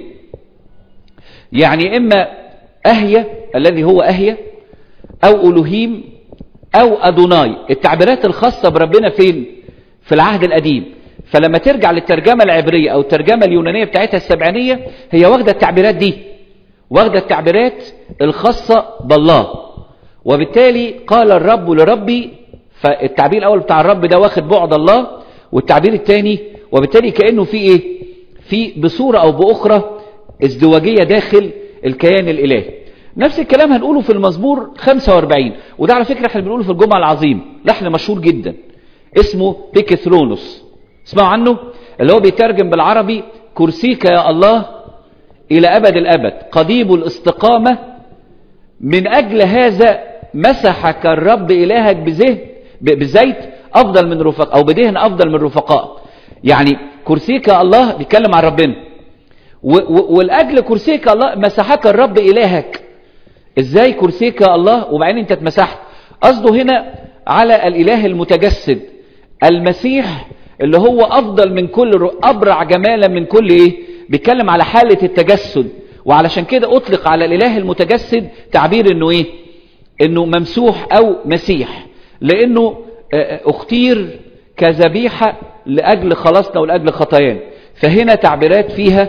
يعني إما أهيا الذي هو أهيا، أو ألوهيم، أو أدوناي. التعبيرات الخاصة بربنا فين؟ في العهد القديم. فلما ترجع للترجمة العبرية أو الترجمة اليونانية بتاعتها السبعينية، هي واخدة التعبيرات دي، واخدة التعبيرات الخاصة بالله. وبالتالي قال الرب لربي، فالتعبير الأول بتاع الرب ده واخد بعد الله، والتعبير الثاني وبالتالي كأنه في إيه؟ في بصورة أو بأخرى ازدواجية داخل الكيان الإلهي. نفس الكلام هنقوله في المزمور 45، وده على فكرة احنا بنقوله في الجمعة العظيم، لحن مشهور جدا اسمه بيكثرونوس، اسمعوا عنه، اللي هو بيترجم بالعربي كرسيك يا الله إلى أبد الأبد قضيب الاستقامة، من أجل هذا مسحك الرب إلهك بزيت أفضل من رفقاء، أو بدهن أفضل من رفقاء. يعني كرسيك يا الله بيتكلم عن ربنا، والأجل كرسيك الله مسحك الرب إلهك. إزاي كرسيك يا الله وبعدين أنت اتمسحت؟ قصده هنا على الإله المتجسد المسيح، اللي هو أفضل من كل، أبرع جمالا من كل إيه؟ بيتكلم على حالة التجسد. وعلشان كده أطلق على الإله المتجسد تعبير إنه إيه؟ إنه ممسوح أو مسيح، لأنه اختير كذبيحة لأجل خلاصنا ولأجل خطايانا. فهنا تعبيرات فيها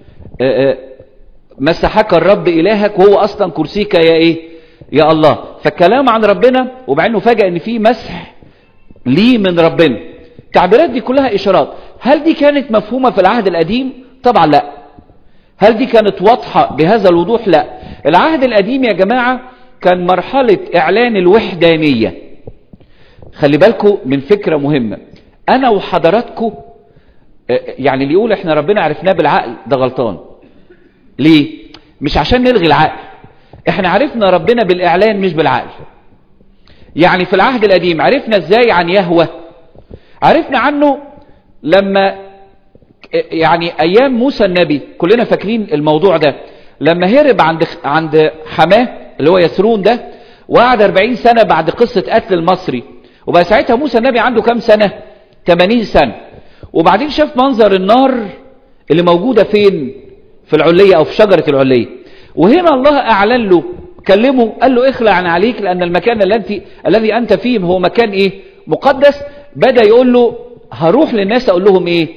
مسحك الرب إلهك، وهو أصلا كرسيك يا إيه؟ يا الله. فالكلام عن ربنا وبعدين فجأة إن في مسح ليه من ربنا. التعبيرات دي كلها إشارات. هل دي كانت مفهومة في العهد القديم؟ طبعا لا. هل دي كانت واضحة بهذا الوضوح؟ لا. العهد القديم يا جماعة كان مرحلة إعلان الوحدانية. خلي بالكم من فكرة مهمة، أنا وحضراتكم يعني اللي يقول إحنا ربنا عرفناه بالعقل ده غلطان. ليه؟ مش عشان نلغي العقل، إحنا عرفنا ربنا بالإعلان مش بالعقل. يعني في العهد القديم عرفنا إزاي عن يهوه؟ عرفنا عنه لما يعني أيام موسى النبي، كلنا فاكرين الموضوع ده، لما هرب عند حماه اللي هو يثرون ده، وقعد 40 سنة بعد قصة قتل المصري. وبقى ساعتها موسى النبي عنده كام سنة؟ 80 سنة. وبعدين شاف منظر النار اللي موجودة فين؟ في العلية أو في شجرة العلية. وهنا الله أعلن له، كلمه قال له اخلع عن عليك لأن المكان الذي أنت فيه هو مكان إيه؟ مقدس. بدأ يقول له هروح للناس أقول لهم إيه؟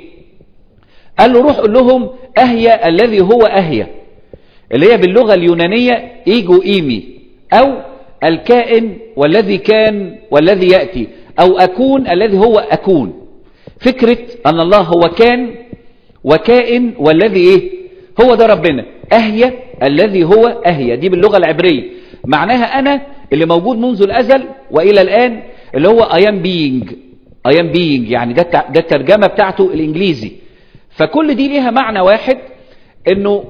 قال له روح قول لهم أهيا الذي هو أهيا، اللي هي باللغة اليونانية إيجو إيمي، أو الكائن والذي كان والذي يأتي، أو أكون الذي هو أكون. فكرة أن الله هو كان وكائن والذي إيه؟ هو ده ربنا. أهيا الذي هو أهيا دي باللغة العبرية معناها أنا اللي موجود منذ الأزل وإلى الآن، اللي هو I am being. I am being يعني ده الترجمة بتاعته الإنجليزي. فكل دي ليها معنى واحد، إنه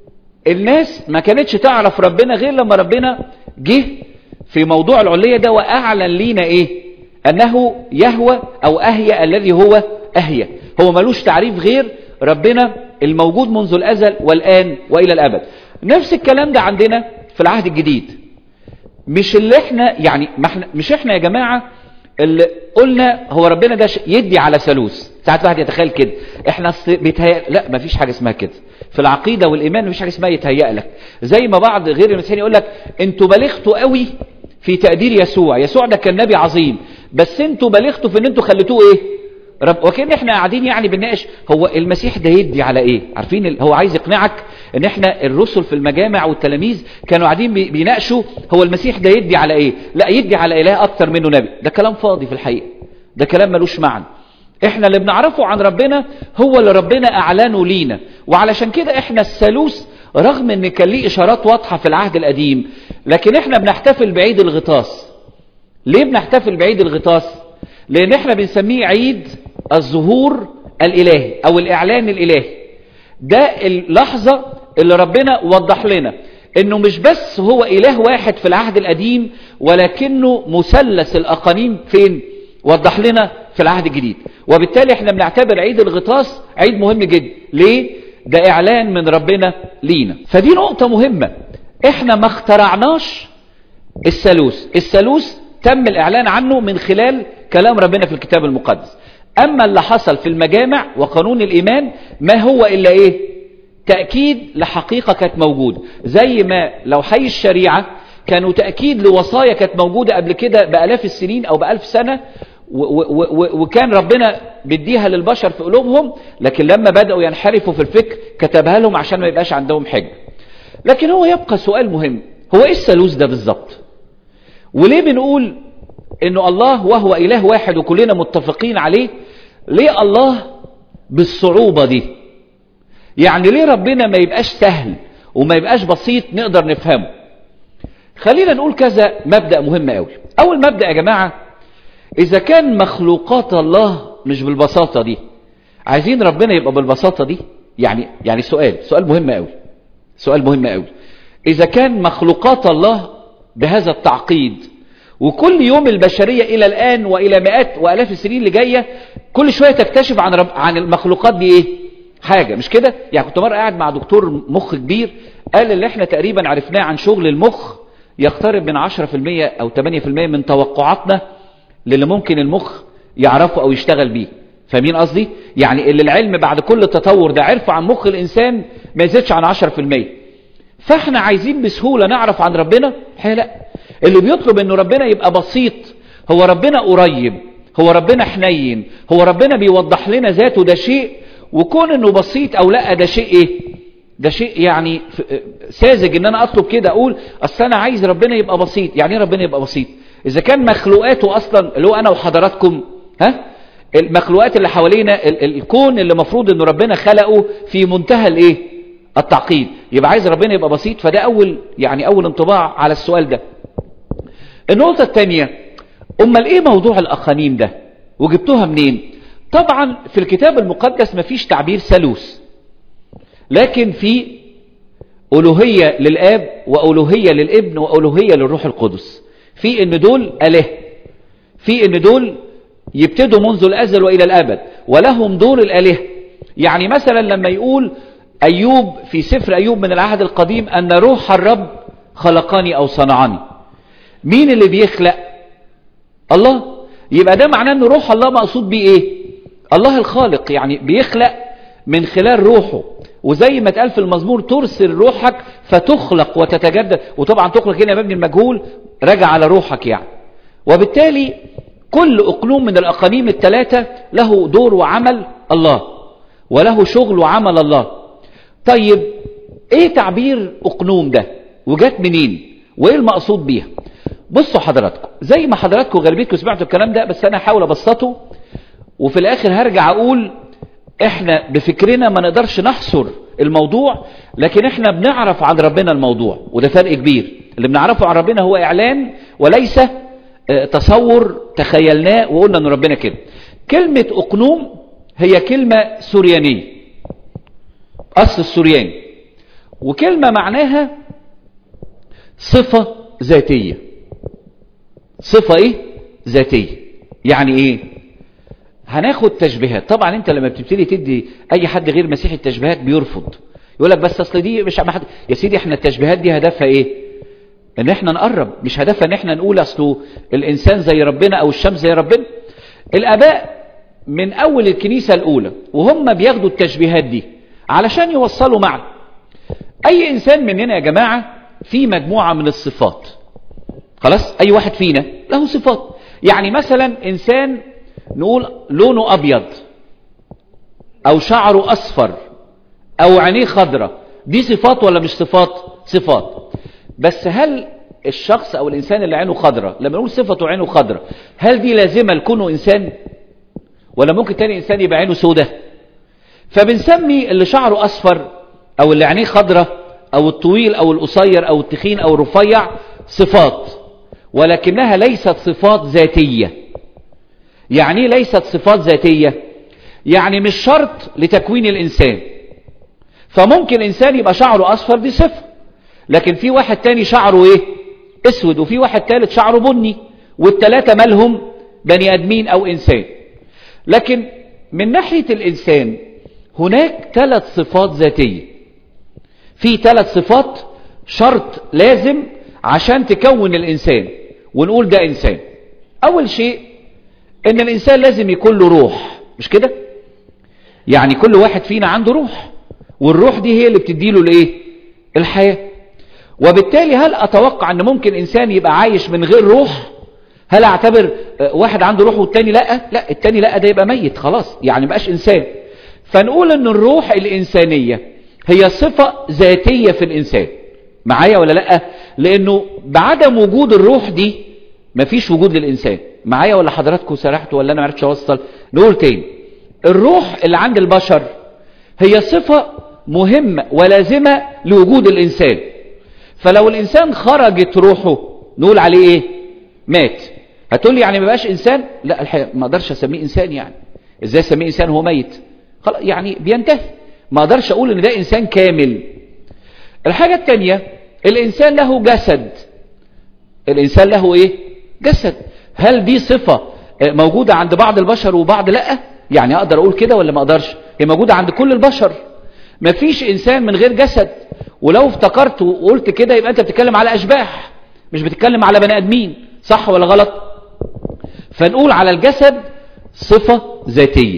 الناس ما كانتش تعرف ربنا غير لما ربنا جه في موضوع العلية ده وأعلن لينا إيه؟ أنه يهوى أو أهيا الذي هو أهيا. هو ملوش تعريف غير ربنا الموجود منذ الأزل والآن وإلى الأبد. نفس الكلام ده عندنا في العهد الجديد. مش اللي احنا يعني مش احنا يا جماعة اللي قلنا هو ربنا ده يدي على ثالوث. ساعات واحد يتخيل كده احنا بيتهيأ، لا مفيش حاجة اسمها كده في العقيدة والإيمان. مفيش حاجة اسمها يتهيأ لك، زي ما بعض غير المسيحيين يقول لك انتوا بلغتوا قوي في تقدير يسوع ده كان نبي عظيم، بس انتوا بلغتوا في ان انتوا خليتوه ايه؟ وكأن احنا قاعدين يعني بنناقش هو المسيح ده يدي على ايه. عارفين هو عايز يقنعك ان احنا الرسل في المجامع والتلاميذ كانوا قاعدين بيناقشوا هو المسيح ده يدي على ايه. لا، يدي على اله اكتر منه نبي. ده كلام فاضي في الحقيقة، ده كلام ملوش معنى. احنا اللي بنعرفه عن ربنا هو اللي ربنا اعلنه لينا. وعلشان كده احنا الثالوث رغم ان كان ليه اشارات واضحة في العهد القديم، لكن احنا بنحتفل بعيد الغطاس. ليه بنحتفل بعيد الغطاس؟ لان احنا بنسميه عيد الظهور الالهي او الاعلان الالهي. ده اللحظة اللي ربنا وضح لنا انه مش بس هو اله واحد في العهد القديم، ولكنه مثلث الاقانيم فين؟ وضح لنا في العهد الجديد. وبالتالي احنا بنعتبر عيد الغطاس عيد مهم جدا. ليه؟ ده اعلان من ربنا لينا. فدي نقطة مهمة. احنا ما اخترعناش الثالوث تم الاعلان عنه من خلال كلام ربنا في الكتاب المقدس. اما اللي حصل في المجامع وقانون الايمان ما هو الا ايه؟ تأكيد لحقيقة كانت موجودة، زي ما لو حي الشريعة كانوا تأكيد لوصايا كانت موجودة قبل كده بآلاف السنين او بألف سنة، وكان ربنا بديها للبشر في قلوبهم، لكن لما بدأوا ينحرفوا في الفكر كتبها لهم عشان ما يبقاش عندهم حجة. لكن هو يبقى سؤال مهم، هو ايه الثالوث ده بالظبط؟ وليه بنقول انه الله وهو اله واحد وكلنا متفقين عليه؟ ليه الله بالصعوبة دي؟ يعني ليه ربنا ما يبقاش سهل وما يبقاش بسيط نقدر نفهمه؟ خلينا نقول كذا مبدأ مهم قوي. اول مبدأ يا جماعة، اذا كان مخلوقات الله مش بالبساطة دي، عايزين ربنا يبقى بالبساطة دي؟ يعني سؤال مهم قوي. اذا كان مخلوقات الله بهذا التعقيد، وكل يوم البشرية الى الان والى مئات والاف السنين اللي جاية كل شوية تكتشف عن المخلوقات دي ايه؟ حاجة مش كده؟ يعني كنت مرة قاعد مع دكتور مخ كبير قال اللي احنا تقريبا عرفناه عن شغل المخ يقترب من 10% او 8% من توقعاتنا للي ممكن المخ يعرفه او يشتغل بيه. فاهمين قصدي؟ يعني اللي العلم بعد كل التطور ده عرفه عن مخ الانسان ما يزيدش عن 10%. فاحنا عايزين بسهولة نعرف عن ربنا؟ لا، اللي بيطلب انه ربنا يبقى بسيط، هو ربنا قريب، هو ربنا حنين، هو ربنا بيوضح لنا ذاته، ده شيء. وكون انه بسيط او لا ده شيء ايه؟ ده شيء يعني ساذج ان انا اطلب كده اقول اصل انا عايز ربنا يبقى بسيط. يعني ايه ربنا يبقى بسيط؟ اذا كان مخلوقاته اصلا اللي هو انا وحضراتكم المخلوقات اللي حوالينا الكون اللي مفروض انه ربنا خلقه في منتهى الايه؟ التعقيد، يبقى عايز ربنا يبقى بسيط. فده اول انطباع على السؤال ده. النقطة الثانية، امال ايه موضوع الاقانيم ده وجبتوها منين؟ طبعا في الكتاب المقدس مفيش تعبير ثالوث، لكن في ألوهية للآب وألوهية للابن وألوهية للروح القدس. في ان دول اله، في ان دول يبتدوا منذ الازل والى الابد ولهم دور الاله. يعني مثلا لما يقول ايوب في سفر ايوب من العهد القديم ان روح الرب خلقني او صنعني، مين اللي بيخلق؟ الله. يبقى ده معناه ان روح الله مقصود بيه ايه؟ الله الخالق، يعني بيخلق من خلال روحه. وزي ما اتقال في المزمور ترسل روحك فتخلق وتتجدد، وطبعا تخلق هنا مبني المجهول راجع على روحك يعني. وبالتالي كل أقنوم من الأقانيم الثلاثة له دور وعمل الله، وله شغل وعمل الله. طيب ايه تعبير أقنوم ده وجات منين وايه المقصود بيها؟ بصوا حضراتكم، زي ما حضراتكم غالبيتكم سمعتوا الكلام ده، بس انا هحاول ابسطه وفي الاخر هرجع اقول احنا بفكرنا ما نقدرش نحصر الموضوع، لكن احنا بنعرف عن ربنا الموضوع، وده فرق كبير. اللي بنعرفه عن ربنا هو اعلان وليس تصور تخيلناه وقلنا ان ربنا كده. كلمة أقنوم هي كلمة سوريانية، أصل السورياني، وكلمة معناها صفة ذاتية. صفة ايه؟ ذاتية. يعني ايه؟ هناخد تشبيهات. طبعا انت لما بتبتدي تدي اي حد غير مسيحي التشبيهات بيرفض، يقول لك بس اصل دي مش حد. يا سيدي احنا التشبيهات دي هدفها ايه؟ ان احنا نقرب، مش هدفها ان احنا نقول اصله الانسان زي ربنا او الشمس زي ربنا. الاباء من اول الكنيسة الاولى وهم بياخدوا التشبيهات دي علشان يوصلوا معنى. اي انسان مننا يا جماعة في مجموعة من الصفات، خلاص؟ اي واحد فينا له صفات. يعني مثلا انسان نقول لونه ابيض او شعره اصفر او عينيه خضراء، دي صفات ولا مش صفات؟ صفات. بس هل الشخص او الانسان اللي عينه خضراء لما نقول صفته عينه خضراء هل دي لازمة لكونه انسان؟ ولا ممكن تاني انسان يبقى عينه سودة؟ فبنسمي اللي شعره اصفر او اللي عينيه خضراء او الطويل او القصير او التخين او الرفيع صفات، ولكنها ليست صفات ذاتية. يعني ليست صفات ذاتية، يعني مش شرط لتكوين الانسان. فممكن انسان يبقى شعره اصفر دي صفة، لكن في واحد تاني شعره ايه؟ اسود، وفي واحد تالت شعره بني، والتلاتة مالهم بني ادمين او انسان. لكن من ناحية الانسان هناك 3 صفات ذاتية. في 3 صفات شرط لازم عشان تكون الانسان ونقول ده انسان. اول شيء ان الانسان لازم يكون له روح، مش كده؟ يعني كل واحد فينا عنده روح، والروح دي هي اللي بتديله الايه؟ الحياة. وبالتالي هل اتوقع ان ممكن انسان يبقى عايش من غير روح؟ هل اعتبر واحد عنده روح والتاني لا التاني لا، ده يبقى ميت خلاص، يعني مبقاش انسان. فنقول ان الروح الانسانية هي صفة ذاتية في الانسان. معايا ولا لا؟ لانه بعدم وجود الروح دي مفيش وجود للانسان. معايا ولا حضراتكم سرحتوا ولا انا معرفتش اوصل؟ نقول تاني، الروح اللي عند البشر هي صفة مهمة ولازمة لوجود الانسان. فلو الانسان خرجت روحه نقول عليه ايه؟ مات. هتقول لي يعني ما بقاش انسان؟ لا الحقيقة ما اقدرش اسميه انسان. يعني ازاي اسميه انسان وهو ميت؟ خلاص يعني بينتهي. ما اقدرش اقول ان ده انسان كامل. الحاجة التانية، الانسان له جسد. الانسان له ايه؟ جسد. هل دي صفة موجودة عند بعض البشر وبعض لا؟ يعني اقدر اقول كده ولا ما اقدرش؟ هي موجودة عند كل البشر. مفيش انسان من غير جسد. ولو افتكرت وقلت كده يبقى انت بتتكلم على اشباح، مش بتتكلم على بني ادمين. صح ولا غلط؟ فنقول على الجسد صفة ذاتية.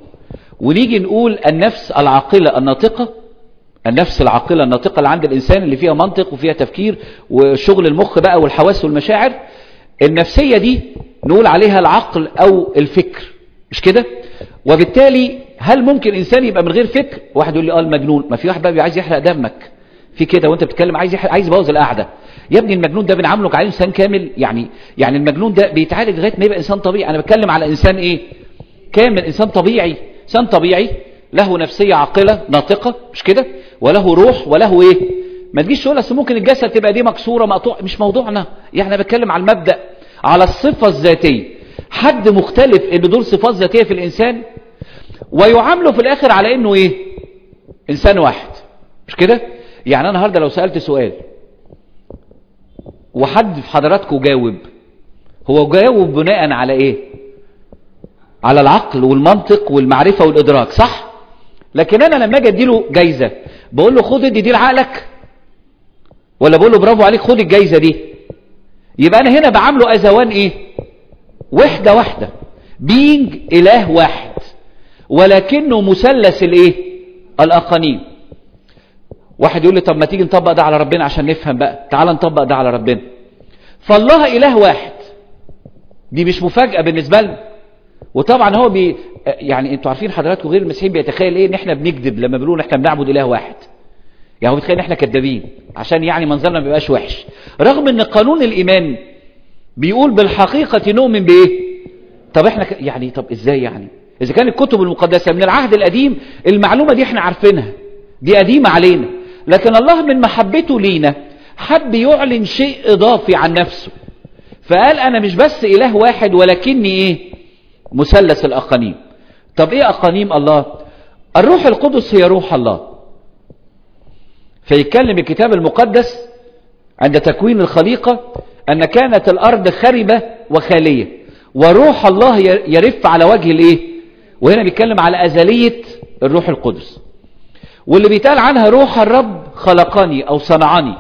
ونيجي نقول النفس العاقلة الناطقة. النفس العاقلة الناطقة اللي عند الانسان اللي فيها منطق وفيها تفكير وشغل المخ بقى والحواس والمشاعر، النفسية دي نقول عليها العقل او الفكر، مش كده؟ وبالتالي هل ممكن انسان يبقى من غير فكر؟ واحد يقول لي المجنون. ما في واحد بقى عايز يحرق دمك في كده وانت بتتكلم، عايز يبوظ القعده. يا ابني المجنون ده بنعامله على انسان كامل. يعني المجنون ده بيتعالج لغايه ما يبقى انسان طبيعي. انا بتكلم على انسان ايه؟ كامل، انسان طبيعي. انسان طبيعي له نفسيه عاقله ناطقه، مش كده؟ وله روح وله ايه؟ ما تجيش تقول اصل ممكن الجسد تبقى دي مكسوره مقطوع، مش موضوعنا. يعني انا بتكلم على المبدا، على الصفه الذاتيه. حد مختلف ان دول صفات ذاتيه في الانسان ويعامله في الاخر على انه ايه؟ انسان واحد، مش كده؟ يعني انا النهارده لو سالت سؤال وحد في حضراتكم جاوب، هو جاوب بناء على ايه؟ على العقل والمنطق والمعرفه والادراك، صح؟ لكن انا لما اجي اديله جايزه بقول له خد دي لعقلك، ولا بقول له برافو عليك خد الجايزه دي؟ يبقى انا هنا بعامله ازوان ايه؟ وحده واحده، بينج اله واحد، ولكنه مثلث الايه؟ الاقانيم. واحد يقول لي طب ما تيجي نطبق ده على ربنا عشان نفهم بقى. تعال نطبق ده على ربنا. فالله إله واحد، دي مش مفاجأة بالنسبة لنا. وطبعا هو يعني انتوا عارفين حضراتكم غير المسيحيين بيتخيل ايه؟ ان احنا بنكذب لما بنقول احنا بنعبد اله واحد. يعني هو بيتخيل ان احنا كذابين عشان يعني منظرنا ما بيبقاش وحش، رغم ان قانون الايمان بيقول بالحقيقة نؤمن بايه. طب احنا يعني طب ازاي يعني؟ اذا كان الكتب المقدسة من العهد القديم المعلومة دي احنا عارفينها، دي قديمة علينا، لكن الله من محبته لينا حب يعلن شيء اضافي عن نفسه، فقال انا مش بس اله واحد ولكني ايه؟ مثلث الاقانيم. طب ايه اقانيم الله؟ الروح القدس هي روح الله. فيتكلم الكتاب المقدس عند تكوين الخليقة ان كانت الارض خربة وخالية وروح الله يرف على وجه الايه. وهنا بيتكلم على ازلية الروح القدس، واللي بيتقال عنها روح الرب خلقني او صنعني،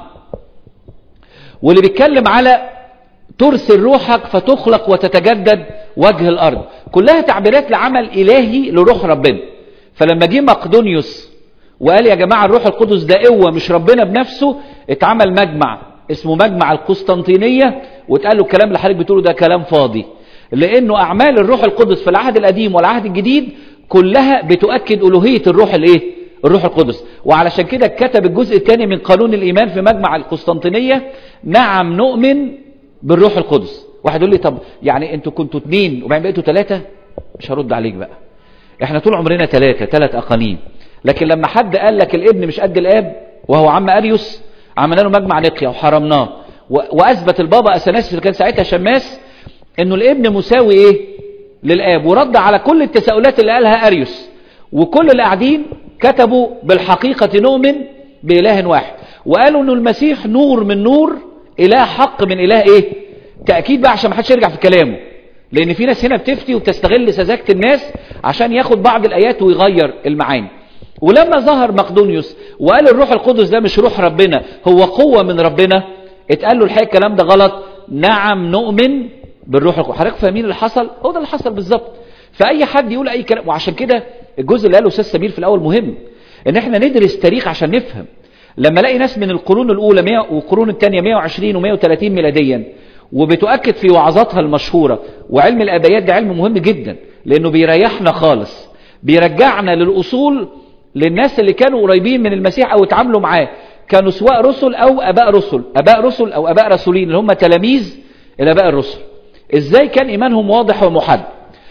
واللي بيتكلم على ترسل روحك فتخلق وتتجدد وجه الارض، كلها تعبيرات لعمل الهي لروح ربنا. فلما جه مقدونيوس وقال يا جماعة الروح القدس ده قوة مش ربنا بنفسه، اتعمل مجمع اسمه مجمع القسطنطينية، واتقال له الكلام اللي حضرتك بتقوله ده كلام فاضي، لانه اعمال الروح القدس في العهد القديم والعهد الجديد كلها بتؤكد الوهية الروح الايه؟ الروح القدس. وعلشان كده كتب الجزء الثاني من قانون الايمان في مجمع القسطنطينية نعم نؤمن بالروح القدس. واحد يقول لي طب يعني انتوا كنتوا 2 وبعدين بقيتوا 3؟ مش هرد عليك بقى، احنا طول عمرنا 3 اقانيم، لكن لما حد قال لك الابن مش قد الاب وهو عم اريوس عملنا له مجمع نقيا وحرمناه، واثبت البابا اثناسيوس اللي كان ساعتها شماس انه الابن مساوي ايه؟ للاب، ورد على كل التساؤلات اللي قالها اريوس، وكل اللي قاعدين كتبوا بالحقيقة نؤمن بإله واحد، وقالوا انه المسيح نور من نور، اله حق من اله ايه؟ تأكيد بقى عشان ما حدش يرجع في كلامه، لان في ناس هنا بتفتي وبتستغل سذاجة الناس عشان ياخد بعض الايات ويغير المعاني. ولما ظهر مقدونيوس وقال الروح القدس ده مش روح ربنا، هو قوة من ربنا، اتقال له الحقيقة الكلام ده غلط، نعم نؤمن بالروح القدس. حضرتك فاهمين اللي حصل؟ هو ده اللي حصل بالظبط. فاي حد يقول اي كلام، وعشان كده الجزء اللي قاله استاذ سمير في الاول مهم، ان احنا ندرس تاريخ عشان نفهم. لما الاقي ناس من القرون الاولى 100 والقرون الثانيه 120 و130 ميلاديا وبتؤكد في وعظاتها المشهوره، وعلم الابيات ده علم مهم جدا لانه بيريحنا خالص، بيرجعنا للاصول، للناس اللي كانوا قريبين من المسيح او اتعاملوا معاه، كانوا سواء رسل او اباء رسل، اباء رسل او اباء رسولين اللي هم تلاميذ الاباء الرسل، ازاي كان ايمانهم واضح ومحدد.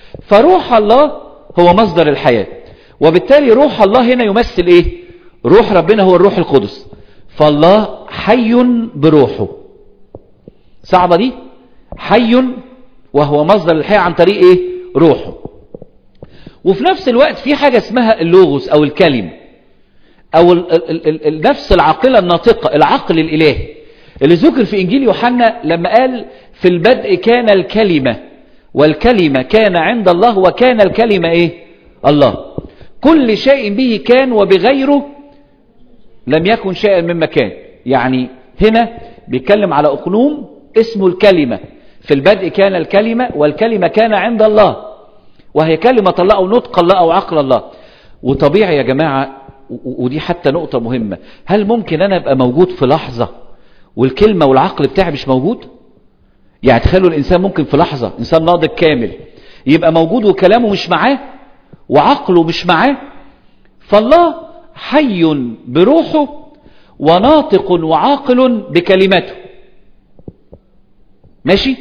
فروح الله هو مصدر الحياة، وبالتالي روح الله هنا يمثل ايه؟ روح ربنا هو الروح القدس، فالله حي بروحه. صعبة دي؟ حي وهو مصدر الحياة عن طريق ايه؟ روحه. وفي نفس الوقت في حاجة اسمها اللوغوس او الكلمة او النفس العاقلة الناطقة، العقل الالهي اللي ذكر في انجيل يوحنا لما قال في البدء كان الكلمة والكلمة كان عند الله وكان الكلمة ايه؟ الله. كل شيء به كان وبغيره لم يكن شيئا مما كان. يعني هنا بيتكلم على أقنوم اسمه الكلمة، في البدء كان الكلمة والكلمة كان عند الله، وهي كلمة الله أو نطق الله أو عقل الله. وطبيعي يا جماعة، ودي حتى نقطة مهمة، هل ممكن أنا أبقى موجود في لحظة والكلمة والعقل بتاعي مش موجود؟ يعني تخيلوا الإنسان ممكن في لحظة، إنسان ناضج كامل، يبقى موجود وكلامه مش معاه وعقله مش معاه. فالله حي بروحه وناطق وعاقل بكلمته. ماشي؟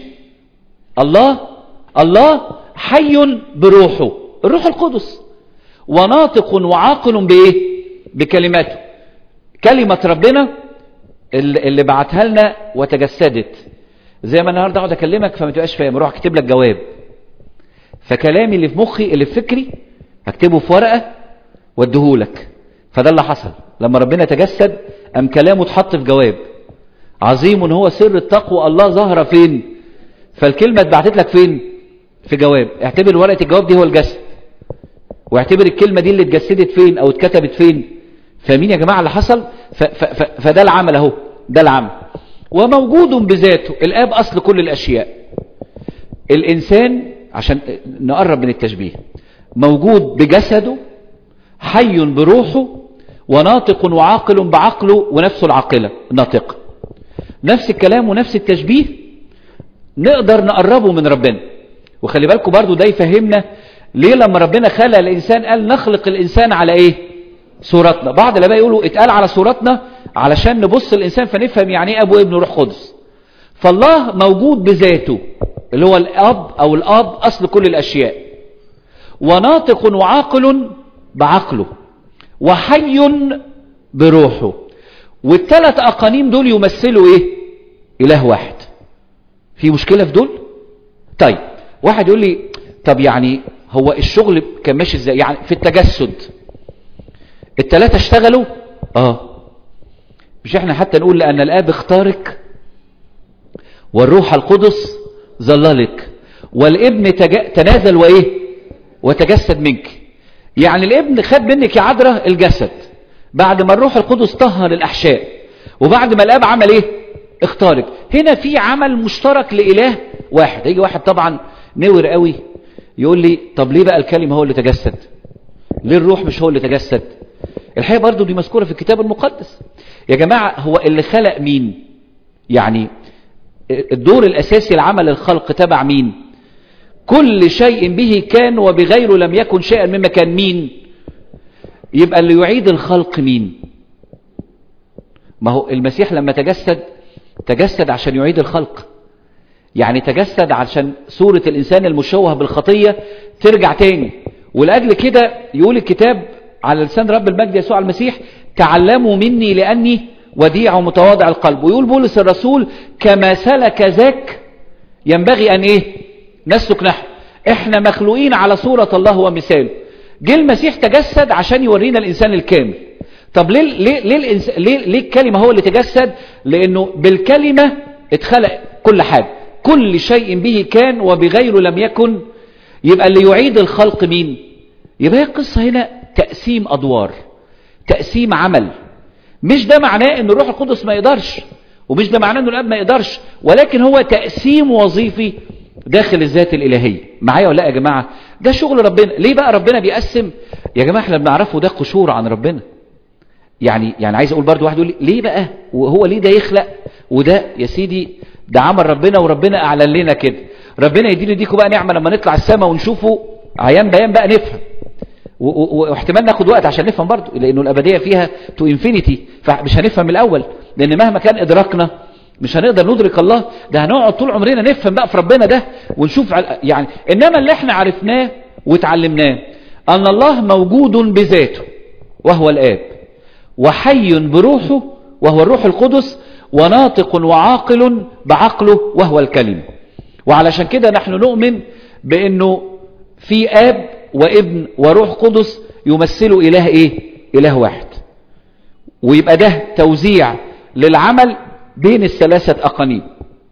الله حي بروحه، الروح القدس، وناطق وعاقل بايه؟ بكلمته. كلمة ربنا اللي بعتها لنا وتجسدت. زي ما النهارده اقعد اكلمك فما تبقاش فاهم، اروح اكتب لك جواب، فكلامي اللي في مخي اللي في فكري هكتبه في ورقه واديهولك. فده اللي حصل لما ربنا تجسد، ام كلامه اتحط في جواب. عظيم هو سر التقوى، الله ظهر فين؟ فالكلمه اتبعتت لك فين؟ في جواب. اعتبر ورقه الجواب دي هو الجسد، واعتبر الكلمه دي اللي اتجسدت فين او اتكتبت فين. فاهمين يا جماعه اللي حصل؟ فده العمل اهو، ده العمل. وموجود بذاته، الآب أصل كل الأشياء. الإنسان عشان نقرب من التشبيه موجود بجسده، حي بروحه، وناطق وعاقل بعقله ونفسه العاقلة الناطقة. نفس الكلام ونفس التشبيه نقدر نقربه من ربنا. وخلي بالكم برضو ده يفهمنا ليه لما ربنا خلق الإنسان قال نخلق الإنسان على إيه؟ صورتنا. بعض الآباء يقولوا اتقال على صورتنا علشان نبص الإنسان فنفهم يعني إيه أب وابن وروح قدس. فالله موجود بذاته اللي هو الأب أو الأب أصل كل الأشياء، وناطق وعاقل بعقله، وحي بروحه. والثلاث أقانيم دول يمثلوا إيه؟ إله واحد. في مشكلة في دول؟ طيب واحد يقول لي طب يعني هو الشغل كان ماشي ازاي؟ يعني في التجسد الثلاثة اشتغلوا؟ مش احنا حتى نقول لأن الآب اختارك والروح القدس ظللك والابن تنازل وإيه؟ وتجسد منك. يعني الابن خد منك يا عذراء الجسد بعد ما الروح القدس طهر الأحشاء، وبعد ما الآب عمل إيه؟ اختارك. هنا في عمل مشترك لإله واحد. يجي واحد طبعا نور قوي يقول لي طب ليه بقى الكلمة هو اللي تجسد؟ ليه الروح مش هو اللي تجسد؟ الحقيقة برضو دي مذكورة في الكتاب المقدس. يا جماعة هو اللي خلق مين؟ يعني الدور الأساسي لعمل الخلق تبع مين؟ كل شيء به كان وبغيره لم يكن شيئا مما كان. مين؟ يبقى اللي يعيد الخلق مين؟ ما هو المسيح لما تجسد عشان يعيد الخلق. يعني تجسد عشان صورة الإنسان المشوه بالخطية ترجع تاني. ولأجل كده يقول الكتاب على لسان رب المجد يسوع المسيح تعلموا مني لأني وديع ومتواضع القلب. ويقول بولس الرسول كما سلك ذاك ينبغي أن إيه؟ نسلك نحن. إحنا مخلوقين على صورة الله ومثاله. جه المسيح تجسد عشان يورينا الإنسان الكامل. طب ليه الكلمة هو اللي تجسد؟ لأنه بالكلمة اتخلق كل حاجة. كل شيء به كان وبغيره لم يكن. يبقى اللي يعيد الخلق مين؟ يبقى هي القصة هنا تقسيم أدوار، تقسيم عمل. مش ده معناه أن الروح القدس ما يقدرش، ومش ده معناه أن الأب ما يقدرش، ولكن هو تقسيم وظيفي داخل الذات الإلهية. معايا ولا يا جماعة؟ ده شغل ربنا. ليه بقى ربنا بيقسم؟ يا جماعة احنا بنعرفه ده قشور عن ربنا. يعني عايز أقول برضو واحد يقول لي ليه بقى وهو ليه ده يخلق وده؟ يا سيدي ده عمل ربنا وربنا أعلن لنا كده. ربنا يدينا ديكوا بقى نعمة لما نطلع السماء ونشوفه عيان بيان بقى نفهم، واحتمال ناخد وقت عشان نفهم برضو، لأنه الأبدية فيها تو انفينيتي، فمش هنفهم من الأول، لأن مهما كان إدراكنا مش هنقدر ندرك الله. ده هنقعد طول عمرنا نفهم بقى في ربنا ده ونشوف يعني. إنما اللي احنا عرفناه وتعلمناه أن الله موجود بذاته وهو الآب، وحي بروحه وهو الروح القدس، وناطق وعاقل بعقله وهو الكلمة. وعلشان كده نحن نؤمن بأنه في آب وابن وروح قدس يمثلوا إله إيه؟ إله واحد. ويبقى ده توزيع للعمل بين الثلاثة أقانيم.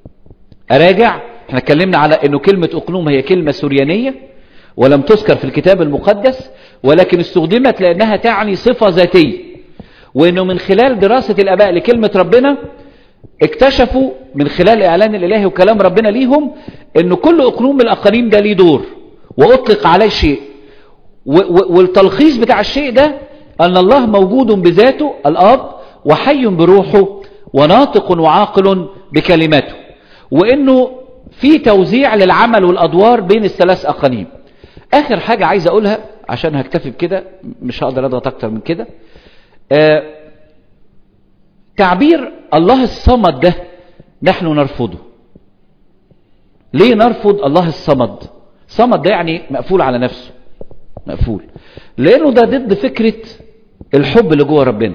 أراجع، احنا اتكلمنا على أنه كلمة أقنوم هي كلمة سريانية ولم تذكر في الكتاب المقدس، ولكن استخدمت لأنها تعني صفة ذاتية. وأنه من خلال دراسة الآباء لكلمة ربنا اكتشفوا من خلال إعلان الإلهي وكلام ربنا ليهم أنه كل أقنوم من الأقانيم ده ليه دور وأطلق عليه شيء. والتلخيص بتاع الشيء ده أن الله موجود بذاته الآب، وحي بروحه، وناطق وعاقل بكلماته، وأنه في توزيع للعمل والأدوار بين الثلاث أقانيم. آخر حاجة عايز أقولها عشان هكتفي بكده، مش هقدر أضغط أكتر من كده. تعبير الله الصمد ده نحن نرفضه. ليه نرفض الله الصمد؟ صمد ده يعني مقفول على نفسه، مقفول، لأنه ده ضد فكرة الحب اللي جوه ربنا.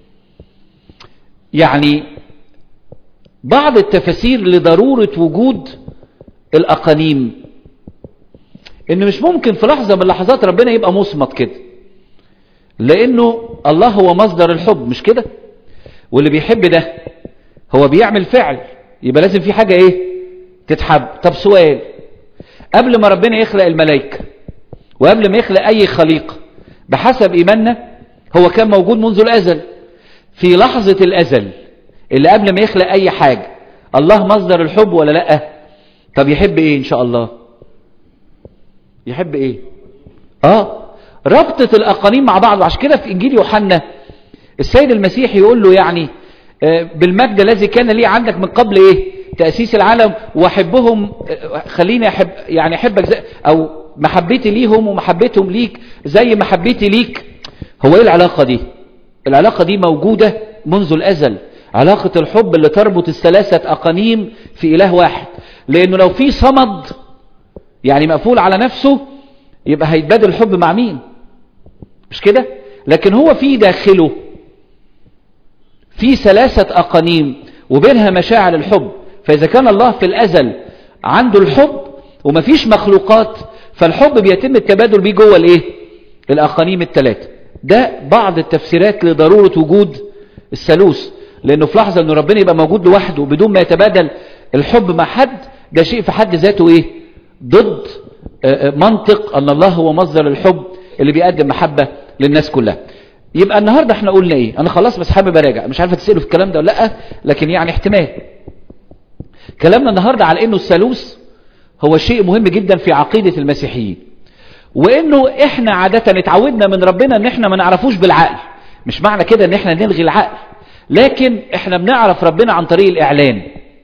يعني بعض التفاسير لضرورة وجود الأقانيم إن مش ممكن في لحظة من لحظات ربنا يبقى مصمت كده، لأنه الله هو مصدر الحب، مش كده؟ واللي بيحب ده هو بيعمل فعل، يبقى لازم في حاجة ايه؟ تتحب. طب سؤال، قبل ما ربنا يخلق الملائكة وقبل ما يخلق اي خليقة بحسب ايماننا هو كان موجود منذ الازل. في لحظة الازل اللي قبل ما يخلق اي حاجة الله مصدر الحب ولا لا؟ طب يحب ايه ان شاء الله؟ يحب ايه؟ ربطة الاقانيم مع بعض. عشان كده في انجيل يوحنا السيد المسيح يقول له يعني بالمجد الذي كان لي عندك من قبل ايه تأسيس العالم، واحبهم خليني احبك او محبتي ليهم ومحبتهم ليك زي محبتي ليك. هو ايه العلاقة دي؟ العلاقة دي موجودة منذ الازل، علاقة الحب اللي تربط الثلاثة اقانيم في اله واحد. لانه لو في صمد يعني مقفول على نفسه يبقى هيتبادل الحب مع مين؟ مش كده؟ لكن هو في داخله في ثلاثة اقانيم وبينها مشاعر الحب. فاذا كان الله في الازل عنده الحب ومفيش مخلوقات، فالحب بيتم التبادل بيه جوه الايه؟ الاقانيم الثلاثة. ده بعض التفسيرات لضرورة وجود الثالوث، لانه في لحظة انه ربنا يبقى موجود لوحده بدون ما يتبادل الحب مع حد، ده شيء في حد ذاته ايه؟ ضد منطق ان الله هو مصدر الحب اللي بيقدم محبة للناس كلها. يبقى النهاردة احنا قلنا ايه؟ انا خلاص بس حابب اراجع، مش عارفة تسألوا في الكلام ده ولا لا، لكن يعني احتمال. كلامنا النهاردة على انه الثالوث هو شيء مهم جدا في عقيدة المسيحيين، وانه احنا عادة اتعودنا من ربنا ان احنا ما نعرفوش بالعقل. مش معنى كده ان احنا نلغي العقل، لكن احنا بنعرف ربنا عن طريق الاعلان.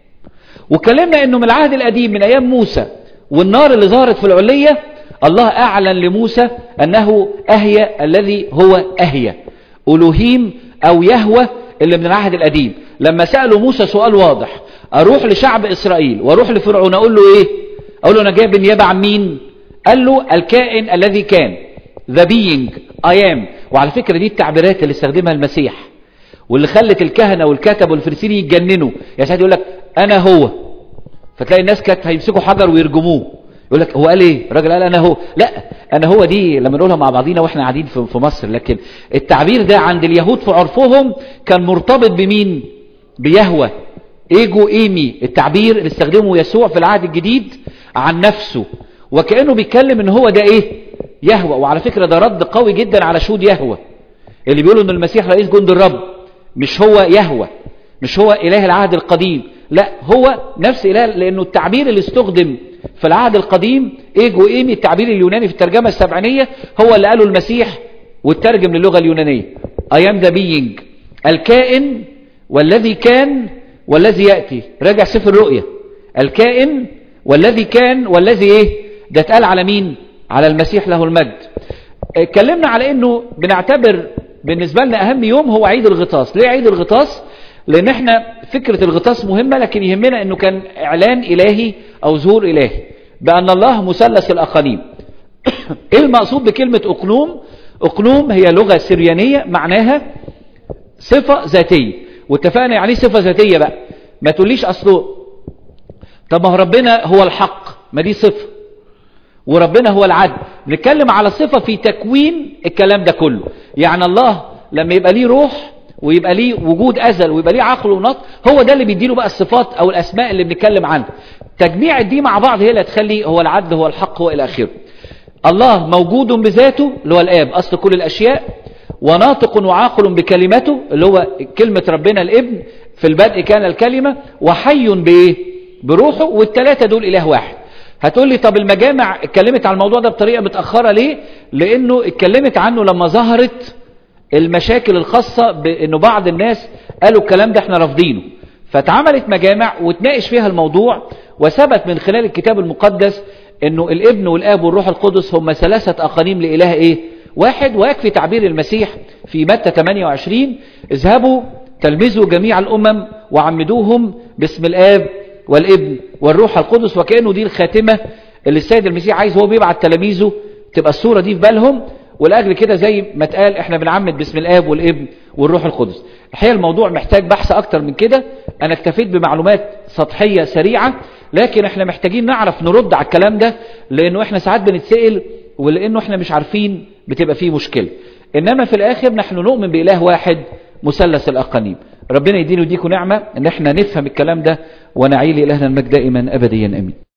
وكلمنا انه من العهد القديم من ايام موسى والنار اللي ظهرت في العلية، الله اعلن لموسى انه اهيا الذي هو اهيا، الوهيم او يهوى اللي من العهد القديم. لما سألوا موسى سؤال واضح، اروح لشعب اسرائيل واروح لفرعون اقول له ايه؟ اقول له انا جاي بالنيابة عن مين؟ قال له الكائن الذي كان، the being I am. وعلى فكرة دي التعبيرات اللي استخدمها المسيح واللي خلت الكهنة والكتب والفريسيين يتجننوا. يا سيدي يقول لك انا هو، فتلاقي الناس كانت هيمسكوا حجر ويرجموه. يقول لك هو قال ايه؟ الراجل قال انا هو. لا، انا هو دي لما نقولها مع بعضينا واحنا قاعدين في مصر، لكن التعبير ده عند اليهود في عرفهم كان مرتبط بمين؟ بيهوى، ايجو ايمي، التعبير اللي استخدمه يسوع في العهد الجديد عن نفسه، وكأنه بيتكلم ان هو ده ايه؟ يهوى. وعلى فكرة ده رد قوي جدا على شهود يهوى اللي بيقولوا ان المسيح رئيس جند الرب. مش هو يهوى، مش هو اله العهد القديم، لا هو نفس اله، لانه التعبير اللي استخدم في العهد القديم ايجو ايمي، التعبير اليوناني في الترجمة السبعينية هو اللي قاله المسيح والترجم للغة اليونانية. I am the being، الكائن والذي كان والذي يأتي. راجع سفر الرؤيا، الكائن والذي كان والذي ايه؟ ده اتقال على مين؟ على المسيح له المجد. اتكلمنا على انه بنعتبر بالنسبة لنا اهم يوم هو عيد الغطاس. ليه عيد الغطاس؟ لان احنا فكرة الغطاس مهمة، لكن يهمنا انه كان اعلان الهي او ظهور الهي بان الله مثلث الاقانيم. ايه المقصود بكلمة اقنوم؟ اقنوم هي لغة سريانية معناها صفة ذاتية، واتفقنا يعني صفة ذاتية بقى. ما تقوليش اصله طب ما ربنا هو الحق، ما دي صفة، وربنا هو العدل. نتكلم على صفة في تكوين الكلام ده كله. يعني الله لما يبقى ليه روح ويبقى ليه وجود أزل ويبقى ليه عقل ونطق، هو ده اللي بيديله بقى الصفات أو الأسماء اللي بنتكلم عنها. تجميع دي مع بعض هي اللي تخلي هو العدل هو الحق هو إلى آخره. الله موجود بذاته اللي هو الآب أصل كل الأشياء، وناطق وعاقل بكلمته اللي هو كلمة ربنا الابن، في البدء كان الكلمة، وحي بإيه؟ بروحه، والثلاثة دول إله واحد. هتقول لي طب المجامع اتكلمت عن الموضوع ده بطريقة متأخرة ليه؟ لأنه اتكلمت عنه لما ظهرت المشاكل الخاصة بأنه بعض الناس قالوا الكلام ده احنا رافضينه، فتعملت مجامع وتناقش فيها الموضوع، وثبت من خلال الكتاب المقدس انه الابن والاب والروح القدس هم ثلاثة اقانيم لإله ايه؟ واحد. ويكفي تعبير المسيح في متى 28: اذهبوا تلمذوا جميع الامم وعمدوهم باسم الاب والابن والروح القدس. وكأنه دي الخاتمة اللي السيد المسيح عايز هو بيبعت تلاميذه تبقى الصورة دي في بالهم. والأجل كده زي ما اتقال احنا بنعمد باسم الاب والابن والروح القدس. الحقيقة الموضوع محتاج بحث اكتر من كده، انا اكتفيت بمعلومات سطحية سريعة، لكن احنا محتاجين نعرف نرد على الكلام ده، لانه احنا ساعات بنتسأل ولانه احنا مش عارفين بتبقى فيه مشكلة. انما في الاخر نحن نؤمن بإله واحد مثلث الاقانيم. ربنا يدينا ويديكم نعمة ان احنا نفهم الكلام ده ونعيل إلهنا المجد دائما ابديا امين.